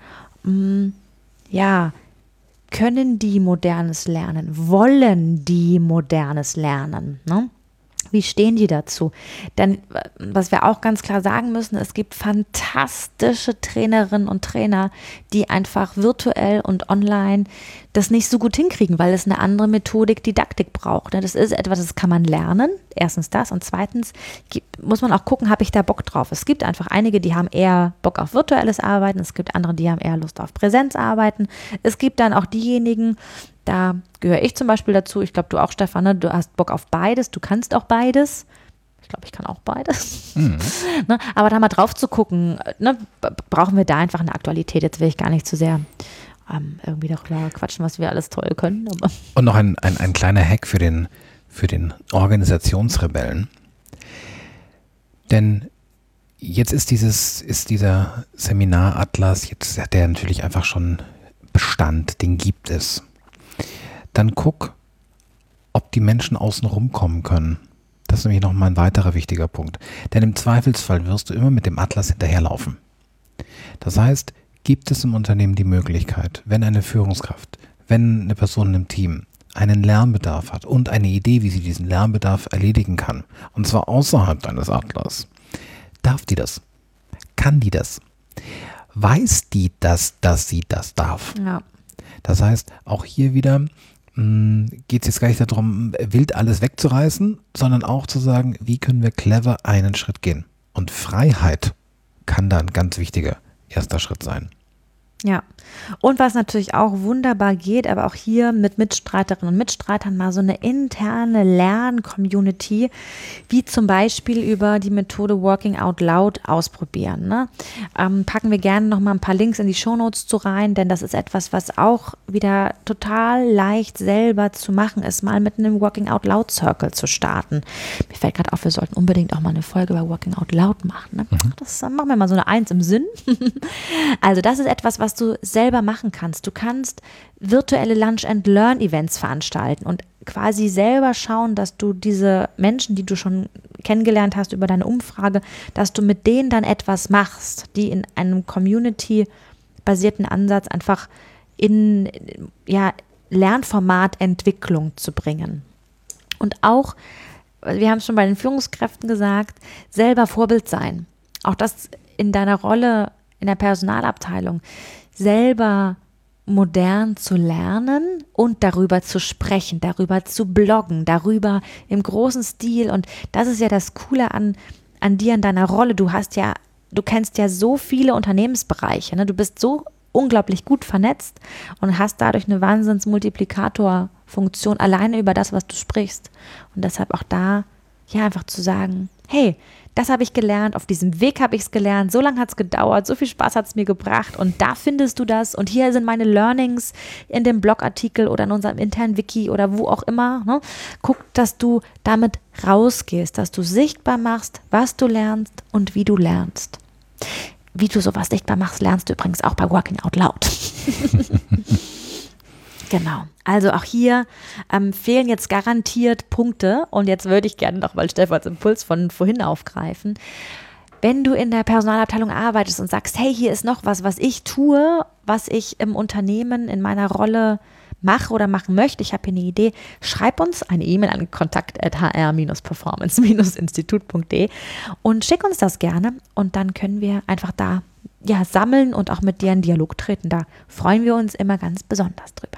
können die Modernes lernen? Wollen die Modernes lernen? Ne? Wie stehen die dazu? Denn was wir auch ganz klar sagen müssen, es gibt fantastische Trainerinnen und Trainer, die einfach virtuell und online das nicht so gut hinkriegen, weil es eine andere Methodik, Didaktik braucht. Das ist etwas, das kann man lernen. Erstens das. Und zweitens muss man auch gucken, habe ich da Bock drauf? Es gibt einfach einige, die haben eher Bock auf virtuelles Arbeiten. Es gibt andere, die haben eher Lust auf Präsenzarbeiten. Es gibt dann auch diejenigen, da gehöre ich zum Beispiel dazu. Ich glaube, du auch, Stefan, ne? Du hast Bock auf beides. Du kannst auch beides. Ich glaube, ich kann auch beides. Ne? Aber da mal drauf zu gucken, ne? Brauchen wir da einfach eine Aktualität. Jetzt will ich gar nicht zu sehr irgendwie darüber quatschen, was wir alles toll können. Und noch ein kleiner Hack für den Organisationsrebellen. Denn jetzt ist dieser Seminaratlas, jetzt hat der natürlich einfach schon Bestand, den gibt es. Dann guck, ob die Menschen außen rumkommen können. Das ist nämlich nochmal ein weiterer wichtiger Punkt. Denn im Zweifelsfall wirst du immer mit dem Atlas hinterherlaufen. Das heißt, gibt es im Unternehmen die Möglichkeit, wenn eine Führungskraft, wenn eine Person im Team einen Lernbedarf hat und eine Idee, wie sie diesen Lernbedarf erledigen kann, und zwar außerhalb deines Atlas, darf die das? Kann die das? Weiß die das, dass sie das darf? Ja. Das heißt, auch hier wieder geht es jetzt gar nicht darum, wild alles wegzureißen, sondern auch zu sagen, wie können wir clever einen Schritt gehen. Und Freiheit kann da ein ganz wichtiger erster Schritt sein. Ja, und was natürlich auch wunderbar geht, aber auch hier mit Mitstreiterinnen und Mitstreitern mal so eine interne Lern-Community, wie zum Beispiel über die Methode Working Out Loud ausprobieren. Ne? Packen wir gerne nochmal ein paar Links in die Shownotes zu rein, denn das ist etwas, was auch wieder total leicht selber zu machen ist, mal mit einem Working Out Loud Circle zu starten. Mir fällt gerade auf, wir sollten unbedingt auch mal eine Folge über Working Out Loud machen. Ne? Das machen wir mal so eine 1 im Sinn. Also das ist etwas, was du selber machen kannst. Du kannst virtuelle Lunch-and-Learn-Events veranstalten und quasi selber schauen, dass du diese Menschen, die du schon kennengelernt hast über deine Umfrage, dass du mit denen dann etwas machst, die in einem Community-basierten Ansatz einfach in Lernformatentwicklung zu bringen. Und auch, wir haben es schon bei den Führungskräften gesagt, selber Vorbild sein. Auch das in deiner Rolle in der Personalabteilung, selber modern zu lernen und darüber zu sprechen, darüber zu bloggen, darüber im großen Stil. Und das ist ja das Coole an dir, an deiner Rolle. Du kennst ja so viele Unternehmensbereiche, ne? Du bist so unglaublich gut vernetzt und hast dadurch eine Wahnsinns-Multiplikator-Funktion alleine über das, was du sprichst. Und deshalb auch da ja, einfach zu sagen, hey, das habe ich gelernt, auf diesem Weg habe ich es gelernt, so lange hat es gedauert, so viel Spaß hat es mir gebracht und da findest du das und hier sind meine Learnings in dem Blogartikel oder in unserem internen Wiki oder wo auch immer. Ne? Guck, dass du damit rausgehst, dass du sichtbar machst, was du lernst und wie du lernst. Wie du sowas sichtbar machst, lernst du übrigens auch bei Working Out Loud. Genau, also auch hier fehlen jetzt garantiert Punkte und jetzt würde ich gerne noch mal Stefans Impuls von vorhin aufgreifen. Wenn du in der Personalabteilung arbeitest und sagst, hey, hier ist noch was ich tue, was ich im Unternehmen in meiner Rolle mache oder machen möchte, ich habe hier eine Idee, schreib uns eine E-Mail an kontakt@hr-performance-institut.de und schick uns das gerne und dann können wir einfach da sammeln und auch mit dir in Dialog treten. Da freuen wir uns immer ganz besonders drüber.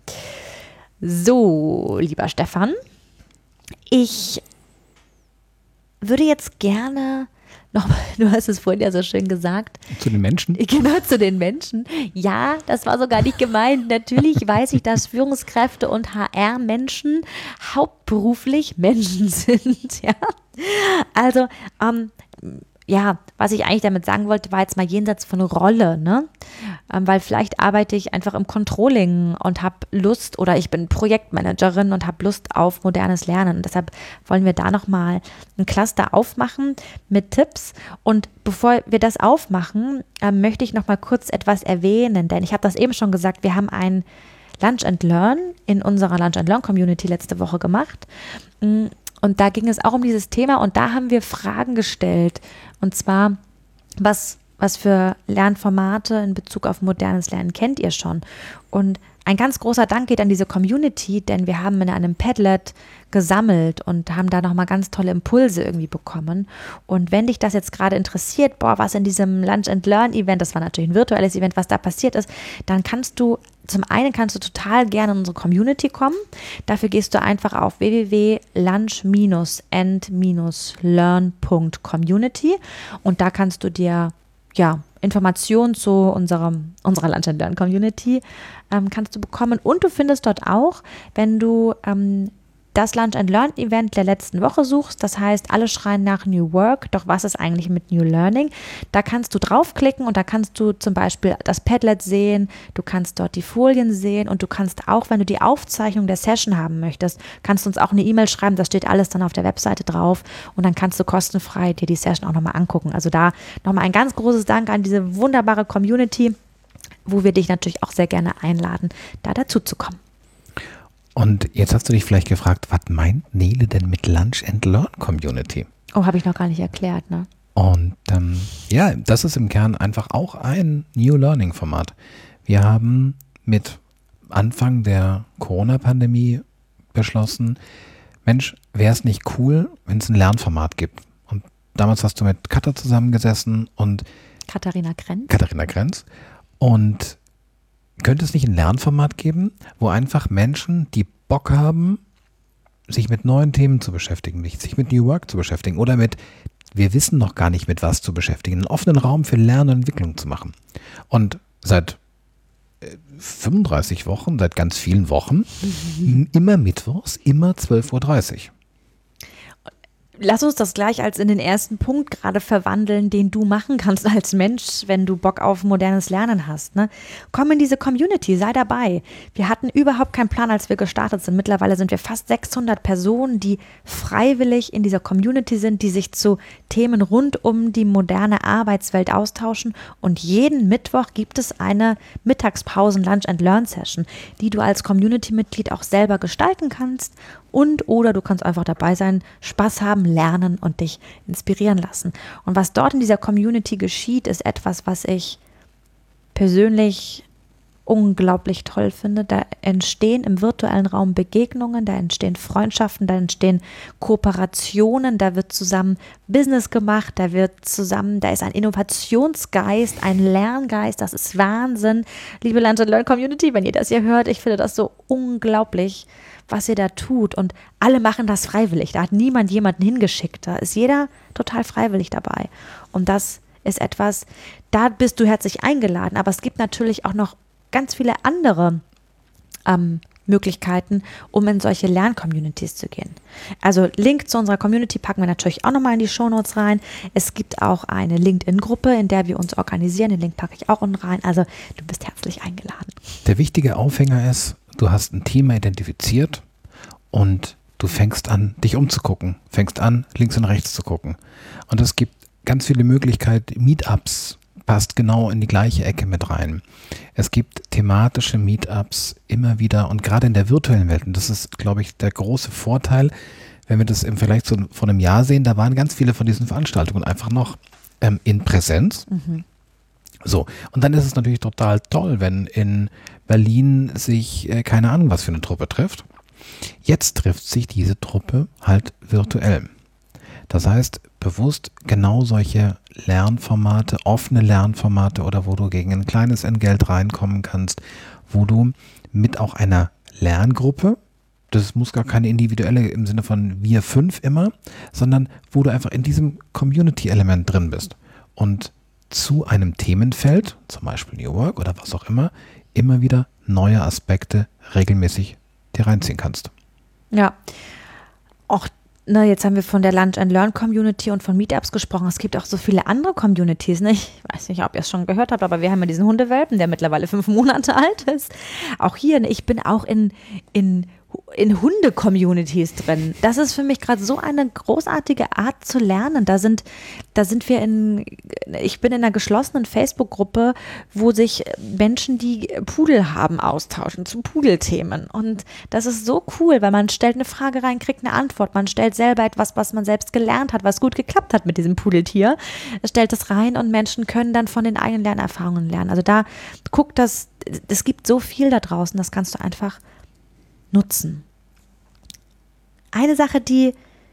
So, lieber Stefan, ich würde jetzt gerne nochmal, du hast es vorhin ja so schön gesagt. Zu den Menschen? Genau, zu den Menschen. Ja, das war so gar nicht gemeint. Natürlich weiß ich, dass Führungskräfte und HR-Menschen hauptberuflich Menschen sind. Ja, also, was ich eigentlich damit sagen wollte, war jetzt mal jenseits von Rolle, ne? Weil vielleicht arbeite ich einfach im Controlling und habe Lust oder ich bin Projektmanagerin und habe Lust auf modernes Lernen. Und deshalb wollen wir da nochmal ein Cluster aufmachen mit Tipps. Und bevor wir das aufmachen, möchte ich nochmal kurz etwas erwähnen, denn ich habe das eben schon gesagt, wir haben ein Lunch and Learn in unserer Lunch and Learn Community letzte Woche gemacht. Und da ging es auch um dieses Thema und da haben wir Fragen gestellt. Und zwar, was für Lernformate in Bezug auf modernes Lernen kennt ihr schon? Und ein ganz großer Dank geht an diese Community, denn wir haben in einem Padlet gesammelt und haben da nochmal ganz tolle Impulse irgendwie bekommen. Und wenn dich das jetzt gerade interessiert, was in diesem Lunch and Learn Event, das war natürlich ein virtuelles Event, was da passiert ist, dann kannst du total gerne in unsere Community kommen. Dafür gehst du einfach auf www.lunch-and-learn.community und da kannst du dir Informationen zu unserer Lunch and Learn Community kannst du bekommen und du findest dort auch, wenn du das Lunch and Learn Event der letzten Woche suchst, das heißt, alle schreien nach New Work, doch was ist eigentlich mit New Learning? Da kannst du draufklicken und da kannst du zum Beispiel das Padlet sehen, du kannst dort die Folien sehen und du kannst auch, wenn du die Aufzeichnung der Session haben möchtest, kannst du uns auch eine E-Mail schreiben, das steht alles dann auf der Webseite drauf und dann kannst du kostenfrei dir die Session auch nochmal angucken. Also da nochmal ein ganz großes Dank an diese wunderbare Community, wo wir dich natürlich auch sehr gerne einladen, da dazu zu kommen. Und jetzt hast du dich vielleicht gefragt, was meint Nele denn mit Lunch and Learn Community? Oh, habe ich noch gar nicht erklärt, ne? Und das ist im Kern einfach auch ein New Learning Format. Wir haben mit Anfang der Corona-Pandemie beschlossen, Mensch, wäre es nicht cool, wenn es ein Lernformat gibt? Und damals hast du mit Katha zusammengesessen und Katharina Krenz. Und könnte es nicht ein Lernformat geben, wo einfach Menschen, die Bock haben, sich mit neuen Themen zu beschäftigen, sich mit New Work zu beschäftigen oder wir wissen noch gar nicht mit was zu beschäftigen, einen offenen Raum für Lernen und Entwicklung zu machen. Und seit 35 Wochen, seit ganz vielen Wochen, immer mittwochs, immer 12.30 Uhr. Lass uns das gleich als in den ersten Punkt gerade verwandeln, den du machen kannst als Mensch, wenn du Bock auf modernes Lernen hast. Ne? Komm in diese Community, sei dabei. Wir hatten überhaupt keinen Plan, als wir gestartet sind. Mittlerweile sind wir fast 600 Personen, die freiwillig in dieser Community sind, die sich zu Themen rund um die moderne Arbeitswelt austauschen. Und jeden Mittwoch gibt es eine Mittagspausen-Lunch-and-Learn-Session, die du als Community-Mitglied auch selber gestalten kannst. Oder du kannst einfach dabei sein, Spaß haben, lernen und dich inspirieren lassen. Und was dort in dieser Community geschieht, ist etwas, was ich persönlich unglaublich toll finde. Da entstehen im virtuellen Raum Begegnungen, da entstehen Freundschaften, da entstehen Kooperationen, da wird zusammen Business gemacht, da ist ein Innovationsgeist, ein Lerngeist, das ist Wahnsinn. Liebe Lunch and Learn Community, wenn ihr das hier hört, ich finde das so unglaublich, was ihr da tut und alle machen das freiwillig. Da hat niemand jemanden hingeschickt. Da ist jeder total freiwillig dabei. Und das ist etwas, da bist du herzlich eingeladen. Aber es gibt natürlich auch noch ganz viele andere Möglichkeiten, um in solche Lern-Communities zu gehen. Also Link zu unserer Community packen wir natürlich auch nochmal in die Shownotes rein. Es gibt auch eine LinkedIn-Gruppe, in der wir uns organisieren. Den Link packe ich auch unten rein. Also du bist herzlich eingeladen. Der wichtige Aufhänger ist, du hast ein Thema identifiziert und du fängst an, dich umzugucken. Fängst an, links und rechts zu gucken. Und es gibt ganz viele Möglichkeiten. Meetups passt genau in die gleiche Ecke mit rein. Es gibt thematische Meetups immer wieder und gerade in der virtuellen Welt, und das ist, glaube ich, der große Vorteil, wenn wir das im Vergleich zu vor einem Jahr sehen, da waren ganz viele von diesen Veranstaltungen einfach noch in Präsenz. So, und dann ist es natürlich total toll, wenn in Berlin sich keine Ahnung was für eine Truppe trifft. Jetzt trifft sich diese Truppe halt virtuell. Das heißt, bewusst genau solche Lernformate, offene Lernformate oder wo du gegen ein kleines Entgelt reinkommen kannst, wo du mit auch einer Lerngruppe, das muss gar keine individuelle im Sinne von wir 5 immer, sondern wo du einfach in diesem Community-Element drin bist und zu einem Themenfeld, zum Beispiel New Work oder was auch immer wieder neue Aspekte regelmäßig dir reinziehen kannst. Ja, auch jetzt haben wir von der Lunch and Learn Community und von Meetups gesprochen. Es gibt auch so viele andere Communities. Ne? Ich weiß nicht, ob ihr es schon gehört habt, aber wir haben ja diesen Hundewelpen, der mittlerweile 5 Monate alt ist. Auch hier, ich bin auch in Hunde-Communities drin. Das ist für mich gerade so eine großartige Art zu lernen. Ich bin in einer geschlossenen Facebook-Gruppe, wo sich Menschen, die Pudel haben, austauschen zu Pudelthemen. Und das ist so cool, weil man stellt eine Frage rein, kriegt eine Antwort. Man stellt selber etwas, was man selbst gelernt hat, was gut geklappt hat mit diesem Pudeltier, stellt es rein und Menschen können dann von den eigenen Lernerfahrungen lernen. Also da guckt es gibt so viel da draußen, das kannst du einfach nutzen. Eine Sache, die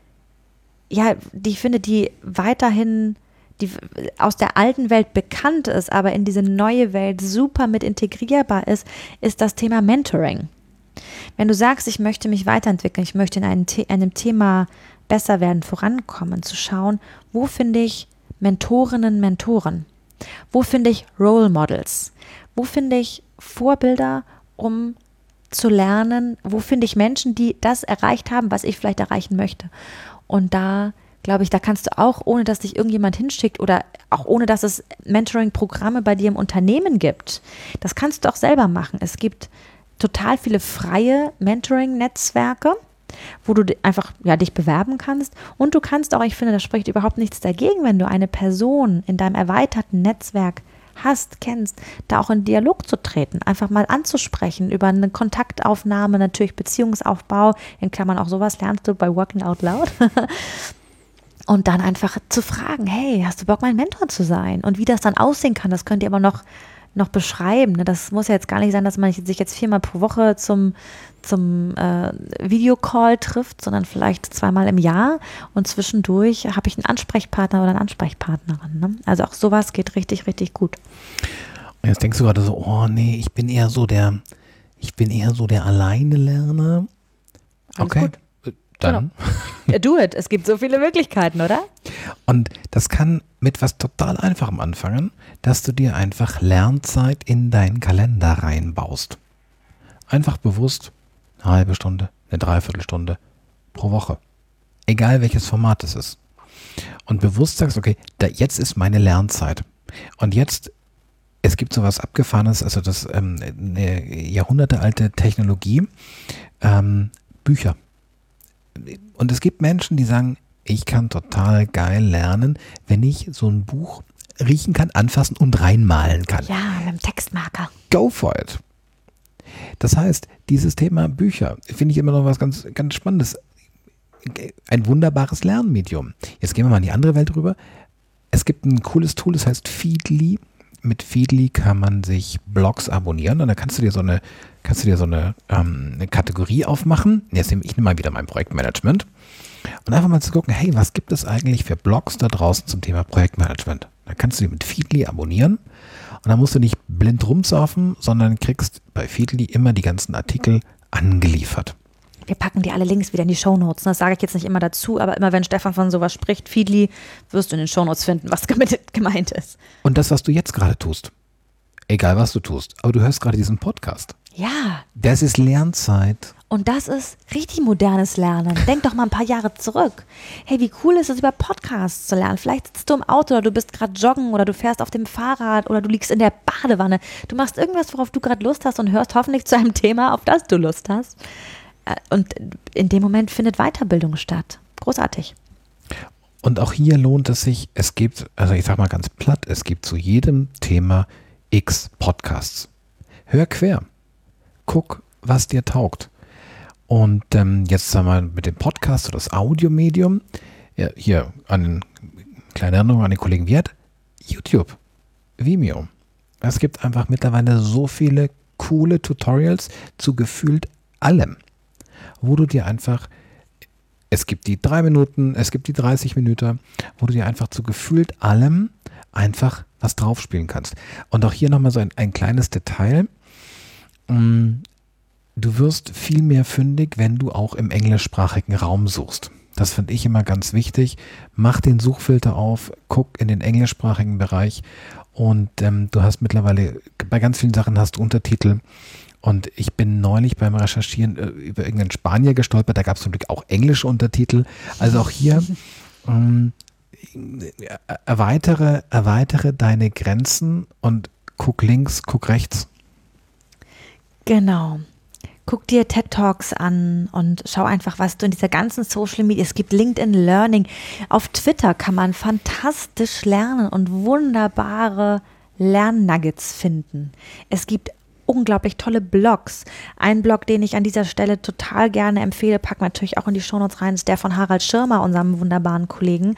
ich finde, die weiterhin aus der alten Welt bekannt ist, aber in diese neue Welt super mit integrierbar ist das Thema Mentoring. Wenn du sagst, ich möchte mich weiterentwickeln, ich möchte in einem Thema besser werden, vorankommen, zu schauen, wo finde ich Mentorinnen, Mentoren? Wo finde ich Role Models? Wo finde ich Vorbilder, um zu lernen, wo finde ich Menschen, die das erreicht haben, was ich vielleicht erreichen möchte. Und da, glaube ich, da kannst du auch, ohne dass dich irgendjemand hinschickt oder auch ohne, dass es Mentoring-Programme bei dir im Unternehmen gibt, das kannst du auch selber machen. Es gibt total viele freie Mentoring-Netzwerke, wo du einfach dich bewerben kannst. Und du kannst auch, ich finde, da spricht überhaupt nichts dagegen, wenn du eine Person in deinem erweiterten Netzwerk kennst, da auch in Dialog zu treten, einfach mal anzusprechen über eine Kontaktaufnahme, natürlich Beziehungsaufbau, in Klammern auch sowas lernst du bei Working Out Loud. Und dann einfach zu fragen, hey, hast du Bock, mein Mentor zu sein? Und wie das dann aussehen kann, das könnt ihr aber noch beschreiben. Ne? Das muss ja jetzt gar nicht sein, dass man sich jetzt 4-mal pro Woche zum Videocall trifft, sondern vielleicht 2-mal im Jahr und zwischendurch habe ich einen Ansprechpartner oder eine Ansprechpartnerin. Ne? Also auch sowas geht richtig, richtig gut. Und jetzt denkst du gerade so, oh nee, ich bin eher so der Alleine-Lerner. Okay, gut. Dann. Genau. Do it. Es gibt so viele Möglichkeiten, oder? Und das kann mit was total Einfachem anfangen, dass du dir einfach Lernzeit in deinen Kalender reinbaust. Einfach bewusst eine halbe Stunde, eine Dreiviertelstunde pro Woche. Egal welches Format es ist. Und bewusst sagst, okay, jetzt ist meine Lernzeit. Und jetzt, es gibt sowas Abgefahrenes, also das eine jahrhundertealte Technologie, Bücher. Und es gibt Menschen, die sagen, ich kann total geil lernen, wenn ich so ein Buch riechen kann, anfassen und reinmalen kann. Ja, mit dem Textmarker. Go for it. Das heißt, dieses Thema Bücher finde ich immer noch was ganz, ganz Spannendes. Ein wunderbares Lernmedium. Jetzt gehen wir mal in die andere Welt rüber. Es gibt ein cooles Tool, das heißt Feedly. Mit Feedly kann man sich Blogs abonnieren und dann kannst du dir so eine Kategorie aufmachen. Ich nehme mal wieder mein Projektmanagement und einfach mal zu gucken, hey, was gibt es eigentlich für Blogs da draußen zum Thema Projektmanagement? Dann kannst du die mit Feedly abonnieren und dann musst du nicht blind rumsurfen, sondern kriegst bei Feedly immer die ganzen Artikel angeliefert. Wir packen die alle Links wieder in die Shownotes. Das sage ich jetzt nicht immer dazu, aber immer wenn Stefan von sowas spricht, Feedly, wirst du in den Shownotes finden, was gemeint ist. Und das, was du jetzt gerade tust, egal was du tust, aber du hörst gerade diesen Podcast. Ja. Das ist Lernzeit. Und das ist richtig modernes Lernen. Denk doch mal ein paar Jahre zurück. Hey, wie cool ist es, über Podcasts zu lernen? Vielleicht sitzt du im Auto oder du bist gerade joggen oder du fährst auf dem Fahrrad oder du liegst in der Badewanne. Du machst irgendwas, worauf du gerade Lust hast und hörst hoffentlich zu einem Thema, auf das du Lust hast. Und in dem Moment findet Weiterbildung statt. Großartig. Und auch hier lohnt es sich, es gibt, also ich sag mal ganz platt, es gibt zu jedem Thema X Podcasts. Hör quer. Guck, was dir taugt. Und jetzt sagen wir mit dem Podcast oder das Audiomedium, ja, hier eine kleine Erinnerung an den Kollegen Wirt, YouTube, Vimeo. Es gibt einfach mittlerweile so viele coole Tutorials zu gefühlt allem, wo du dir einfach, es gibt die 3 Minuten, es gibt die 30 Minuten, wo du dir einfach zu gefühlt allem einfach was draufspielen kannst. Und auch hier nochmal so ein kleines Detail. Du wirst viel mehr fündig, wenn du auch im englischsprachigen Raum suchst. Das finde ich immer ganz wichtig. Mach den Suchfilter auf, guck in den englischsprachigen Bereich und du hast mittlerweile, bei ganz vielen Sachen hast du Untertitel. Und ich bin neulich beim Recherchieren über irgendeinen Spanier gestolpert, da gab es zum Glück auch englische Untertitel. Also auch hier erweitere deine Grenzen und guck links, guck rechts. Genau. Guck dir TED Talks an und schau einfach, was du in dieser ganzen Social Media, es gibt LinkedIn Learning. Auf Twitter kann man fantastisch lernen und wunderbare Lernnuggets finden. Es gibt unglaublich tolle Blogs. Ein Blog, den ich an dieser Stelle total gerne empfehle, packen wir natürlich auch in die Shownotes rein, ist der von Harald Schirmer, unserem wunderbaren Kollegen.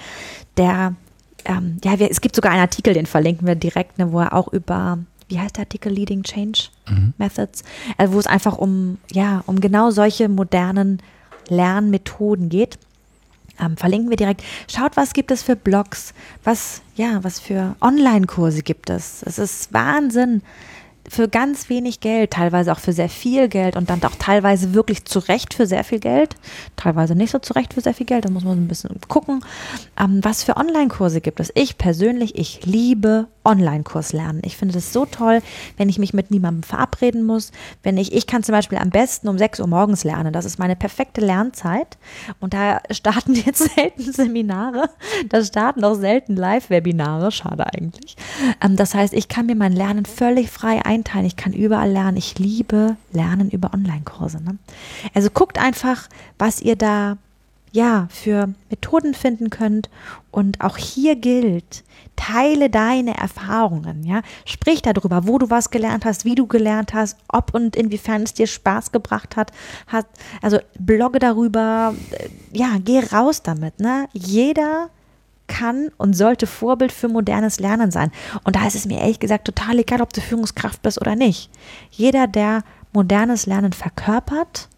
Es gibt sogar einen Artikel, den verlinken wir direkt, wo er auch über, wie heißt der Artikel, Leading Change Methods, wo es einfach um genau solche modernen Lernmethoden geht. Verlinken wir direkt. Schaut, was gibt es für Blogs, was für Online-Kurse gibt es. Es ist Wahnsinn. Für ganz wenig Geld, teilweise auch für sehr viel Geld und dann auch teilweise wirklich zu Recht für sehr viel Geld, teilweise nicht so zu Recht für sehr viel Geld, da muss man ein bisschen gucken, was für Online-Kurse gibt es. Ich liebe Online-Kurs lernen. Ich finde das so toll, wenn ich mich mit niemandem verabreden muss, ich kann zum Beispiel am besten um 6 Uhr morgens lernen, das ist meine perfekte Lernzeit und da starten jetzt selten Seminare, da starten auch selten Live-Webinare, schade eigentlich. Das heißt, ich kann mir mein Lernen völlig frei einteilen, ich kann überall lernen, ich liebe Lernen über Online-Kurse. Ne? Also guckt einfach, was ihr da für Methoden finden könnt und auch hier gilt, teile deine Erfahrungen, sprich darüber, wo du was gelernt hast, wie du gelernt hast, ob und inwiefern es dir Spaß gebracht hat, also blogge darüber, geh raus damit, ne? Jeder kann und sollte Vorbild für modernes Lernen sein und da ist es mir ehrlich gesagt total egal, ob du Führungskraft bist oder nicht. Jeder, der modernes Lernen verkörpert,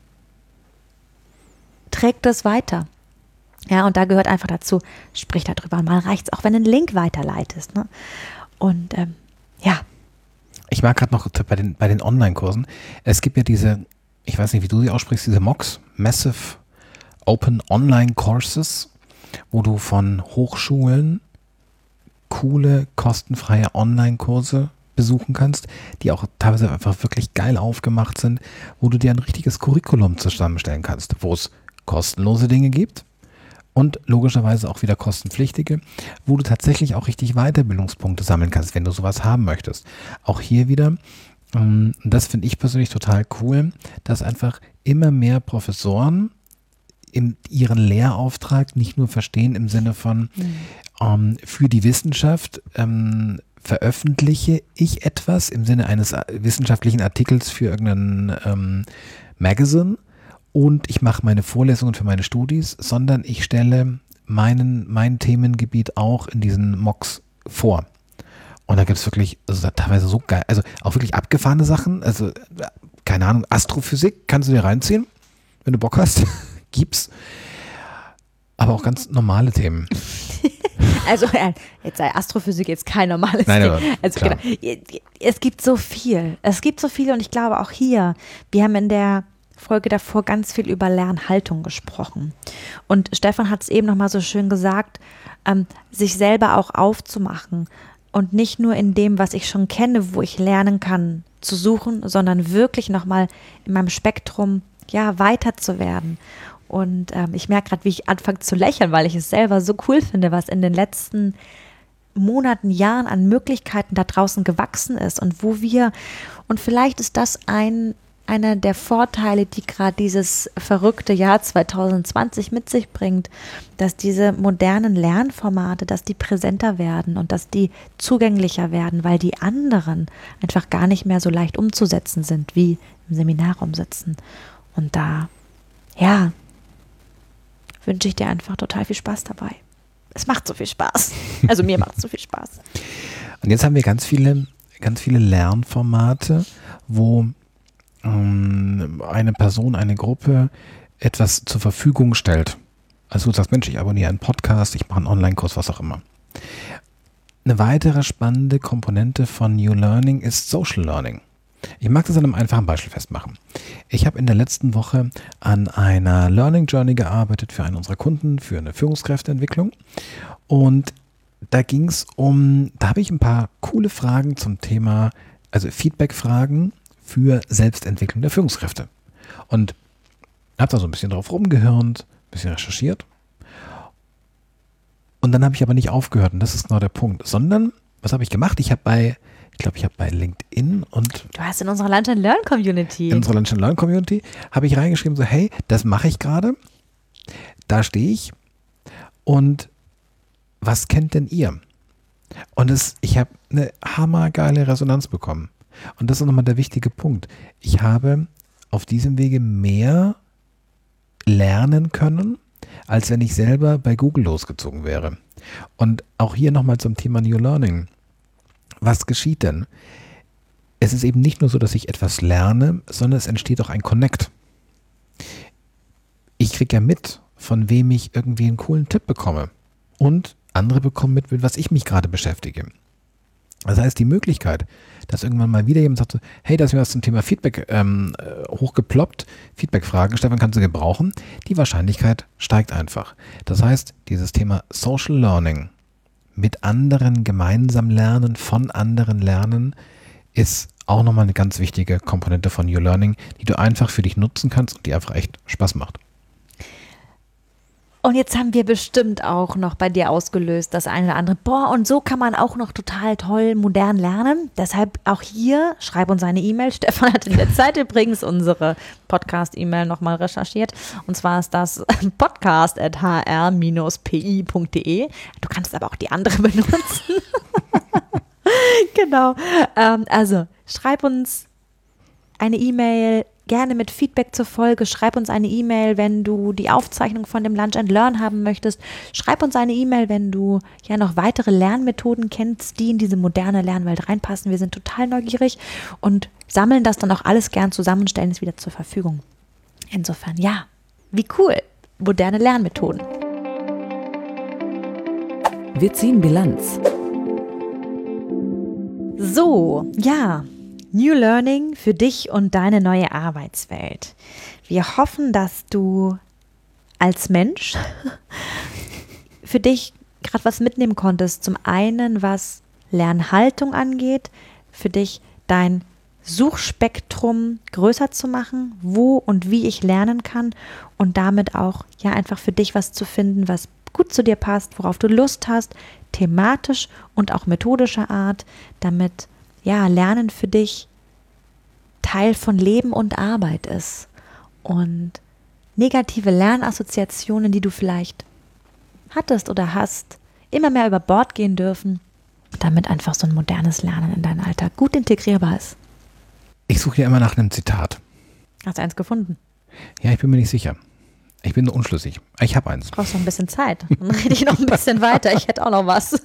trägt das weiter. Ja, und da gehört einfach dazu, sprich darüber. Mal reicht's auch, wenn du einen Link weiterleitest. Ne? Und Ich mag gerade noch bei den Online-Kursen, es gibt ja diese, ich weiß nicht, wie du sie aussprichst, diese MOOCs, Massive Open Online Courses, wo du von Hochschulen coole, kostenfreie Online-Kurse besuchen kannst, die auch teilweise einfach wirklich geil aufgemacht sind, wo du dir ein richtiges Curriculum zusammenstellen kannst, wo es kostenlose Dinge gibt und logischerweise auch wieder kostenpflichtige, wo du tatsächlich auch richtig Weiterbildungspunkte sammeln kannst, wenn du sowas haben möchtest. Auch hier wieder, das finde ich persönlich total cool, dass einfach immer mehr Professoren ihren Lehrauftrag nicht nur verstehen im Sinne von für die Wissenschaft veröffentliche ich etwas im Sinne eines wissenschaftlichen Artikels für irgendein Magazine und ich mache meine Vorlesungen für meine Studis, sondern ich stelle mein Themengebiet auch in diesen MOOCs vor. Und da gibt es wirklich teilweise so geil, also auch wirklich abgefahrene Sachen, also keine Ahnung, Astrophysik kannst du dir reinziehen, wenn du Bock hast. Gibt's, aber auch ganz normale Themen. Also jetzt sei Astrophysik jetzt kein normales Thema. Also, genau, es gibt so viel. Und ich glaube auch hier, wir haben in der Folge davor ganz viel über Lernhaltung gesprochen. Und Stefan hat es eben nochmal so schön gesagt, sich selber auch aufzumachen und nicht nur in dem, was ich schon kenne, wo ich lernen kann, zu suchen, sondern wirklich nochmal in meinem Spektrum weiter zu werden. Und ich merke gerade, wie ich anfange zu lächeln, weil ich es selber so cool finde, was in den letzten Monaten, Jahren an Möglichkeiten da draußen gewachsen ist und und vielleicht ist das einer der Vorteile, die gerade dieses verrückte Jahr 2020 mit sich bringt, dass diese modernen Lernformate, dass die präsenter werden und dass die zugänglicher werden, weil die anderen einfach gar nicht mehr so leicht umzusetzen sind, wie im Seminarraum sitzen. Und da, wünsche ich dir einfach total viel Spaß dabei. Es macht so viel Spaß. Also mir macht es so viel Spaß. Und jetzt haben wir ganz viele Lernformate, wo eine Person, eine Gruppe etwas zur Verfügung stellt. Also du sagst, Mensch, ich abonniere einen Podcast, ich mache einen Online-Kurs, was auch immer. Eine weitere spannende Komponente von New Learning ist Social Learning. Ich mag das an einem einfachen Beispiel festmachen. Ich habe in der letzten Woche an einer Learning Journey gearbeitet für einen unserer Kunden, für eine Führungskräfteentwicklung. Und da habe ich ein paar coole Fragen zum Thema, also Feedback-Fragen für Selbstentwicklung der Führungskräfte. Und habe da so ein bisschen drauf rumgehirnt, ein bisschen recherchiert. Und dann habe ich aber nicht aufgehört, und das ist genau der Punkt, sondern, was habe ich gemacht? Ich habe bei LinkedIn und... Du hast in unserer Lunch and Learn Community. In unserer Lunch and Learn Community habe ich reingeschrieben, so hey, das mache ich gerade, da stehe ich und was kennt denn ihr? Und ich habe eine hammergeile Resonanz bekommen. Und das ist nochmal der wichtige Punkt. Ich habe auf diesem Wege mehr lernen können, als wenn ich selber bei Google losgezogen wäre. Und auch hier nochmal zum Thema New Learning. Was geschieht denn? Es ist eben nicht nur so, dass ich etwas lerne, sondern es entsteht auch ein Connect. Ich kriege ja mit, von wem ich irgendwie einen coolen Tipp bekomme. Und andere bekommen mit was ich mich gerade beschäftige. Das heißt, die Möglichkeit, dass irgendwann mal wieder jemand sagt, so, hey, da ist mir was zum Thema Feedback hochgeploppt, Feedback-Fragen, Stefan, kannst du gebrauchen? Die Wahrscheinlichkeit steigt einfach. Das heißt, dieses Thema Social Learning, mit anderen gemeinsam lernen, von anderen lernen, ist auch nochmal eine ganz wichtige Komponente von New Learning, die du einfach für dich nutzen kannst und die einfach echt Spaß macht. Und jetzt haben wir bestimmt auch noch bei dir ausgelöst das eine oder andere. Und so kann man auch noch total toll modern lernen. Deshalb auch hier, schreib uns eine E-Mail. Stefan hat in der Zeit übrigens unsere Podcast-E-Mail nochmal recherchiert. Und zwar ist das podcast@hr-pi.de. Du kannst aber auch die andere benutzen. Genau. Also schreib uns eine E-Mail, gerne mit Feedback zur Folge. Schreib uns eine E-Mail, wenn du die Aufzeichnung von dem Lunch and Learn haben möchtest. Schreib uns eine E-Mail, wenn du noch weitere Lernmethoden kennst, die in diese moderne Lernwelt reinpassen. Wir sind total neugierig und sammeln das dann auch alles gern zusammen und stellen es wieder zur Verfügung. Insofern, wie cool. Moderne Lernmethoden. Wir ziehen Bilanz. So, New Learning für dich und deine neue Arbeitswelt. Wir hoffen, dass du als Mensch für dich gerade was mitnehmen konntest. Zum einen, was Lernhaltung angeht, für dich dein Suchspektrum größer zu machen, wo und wie ich lernen kann und damit auch einfach für dich was zu finden, was gut zu dir passt, worauf du Lust hast, thematisch und auch methodischer Art, damit Lernen für dich Teil von Leben und Arbeit ist und negative Lernassoziationen, die du vielleicht hattest oder hast, immer mehr über Bord gehen dürfen, damit einfach so ein modernes Lernen in deinen Alltag gut integrierbar ist. Ich suche ja immer nach einem Zitat. Hast du eins gefunden? Ja, ich bin mir nicht sicher. Ich bin unschlüssig. Ich habe eins. Brauchst noch ein bisschen Zeit. Dann rede ich noch ein bisschen weiter. Ich hätte auch noch was.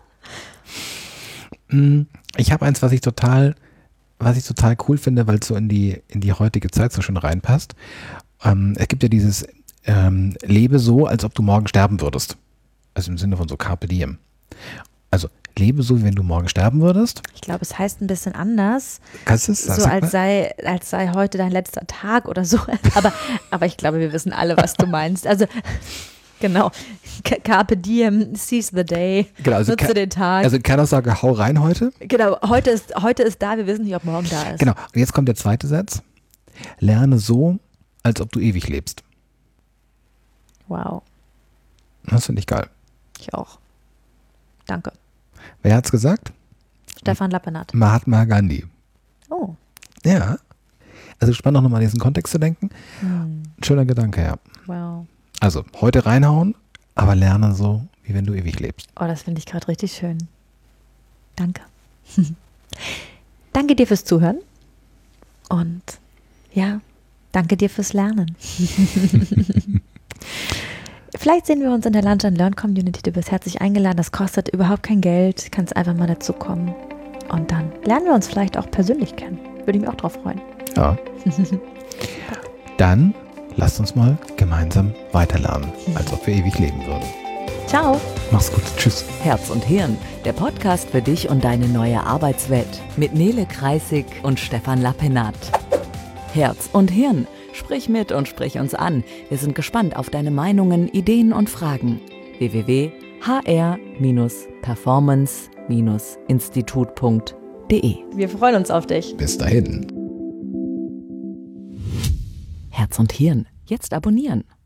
Ich habe eins, was ich total cool finde, weil es so in die heutige Zeit so schön reinpasst. Es gibt ja dieses lebe so, als ob du morgen sterben würdest. Also im Sinne von so Carpe Diem. Also lebe so, wie wenn du morgen sterben würdest. Ich glaube, es heißt ein bisschen anders. Kannst du es? So als sei heute dein letzter Tag oder so. Aber ich glaube, wir wissen alle, was du meinst. Also Genau. Carpe diem, seize the day, Genau, also nutze den Tag. Also keiner sagt, hau rein heute. Genau, heute ist da, wir wissen nicht, ob morgen da ist. Genau, und jetzt kommt der zweite Satz. Lerne so, als ob du ewig lebst. Wow, Das finde ich geil. ich auch. Danke. Wer hat's gesagt? Stefan Lappenat. Mahatma Gandhi. Oh. Ja. Also spannend auch nochmal in diesen Kontext zu denken. Schöner Gedanke, ja. Wow. Also heute reinhauen, aber lerne so, wie wenn du ewig lebst. Oh, das finde ich gerade richtig schön. Danke. Danke dir fürs Zuhören. Und ja, danke dir fürs Lernen. Vielleicht sehen wir uns in der Lunch and Learn Community. Du bist herzlich eingeladen. Das kostet überhaupt kein Geld. Du kannst einfach mal dazukommen. Und dann lernen wir uns vielleicht auch persönlich kennen. Würde ich mich auch drauf freuen. Ja. Dann lasst uns mal gemeinsam weiterlernen, als ob wir ewig leben würden. Ciao. Mach's gut. Tschüss. Herz und Hirn, der Podcast für dich und deine neue Arbeitswelt mit Nele Kreissig und Stefan Lappenat. Herz und Hirn, sprich mit und sprich uns an. Wir sind gespannt auf deine Meinungen, Ideen und Fragen. www.hr-performance-institut.de. Wir freuen uns auf dich. Bis dahin. Herz und Hirn, jetzt abonnieren.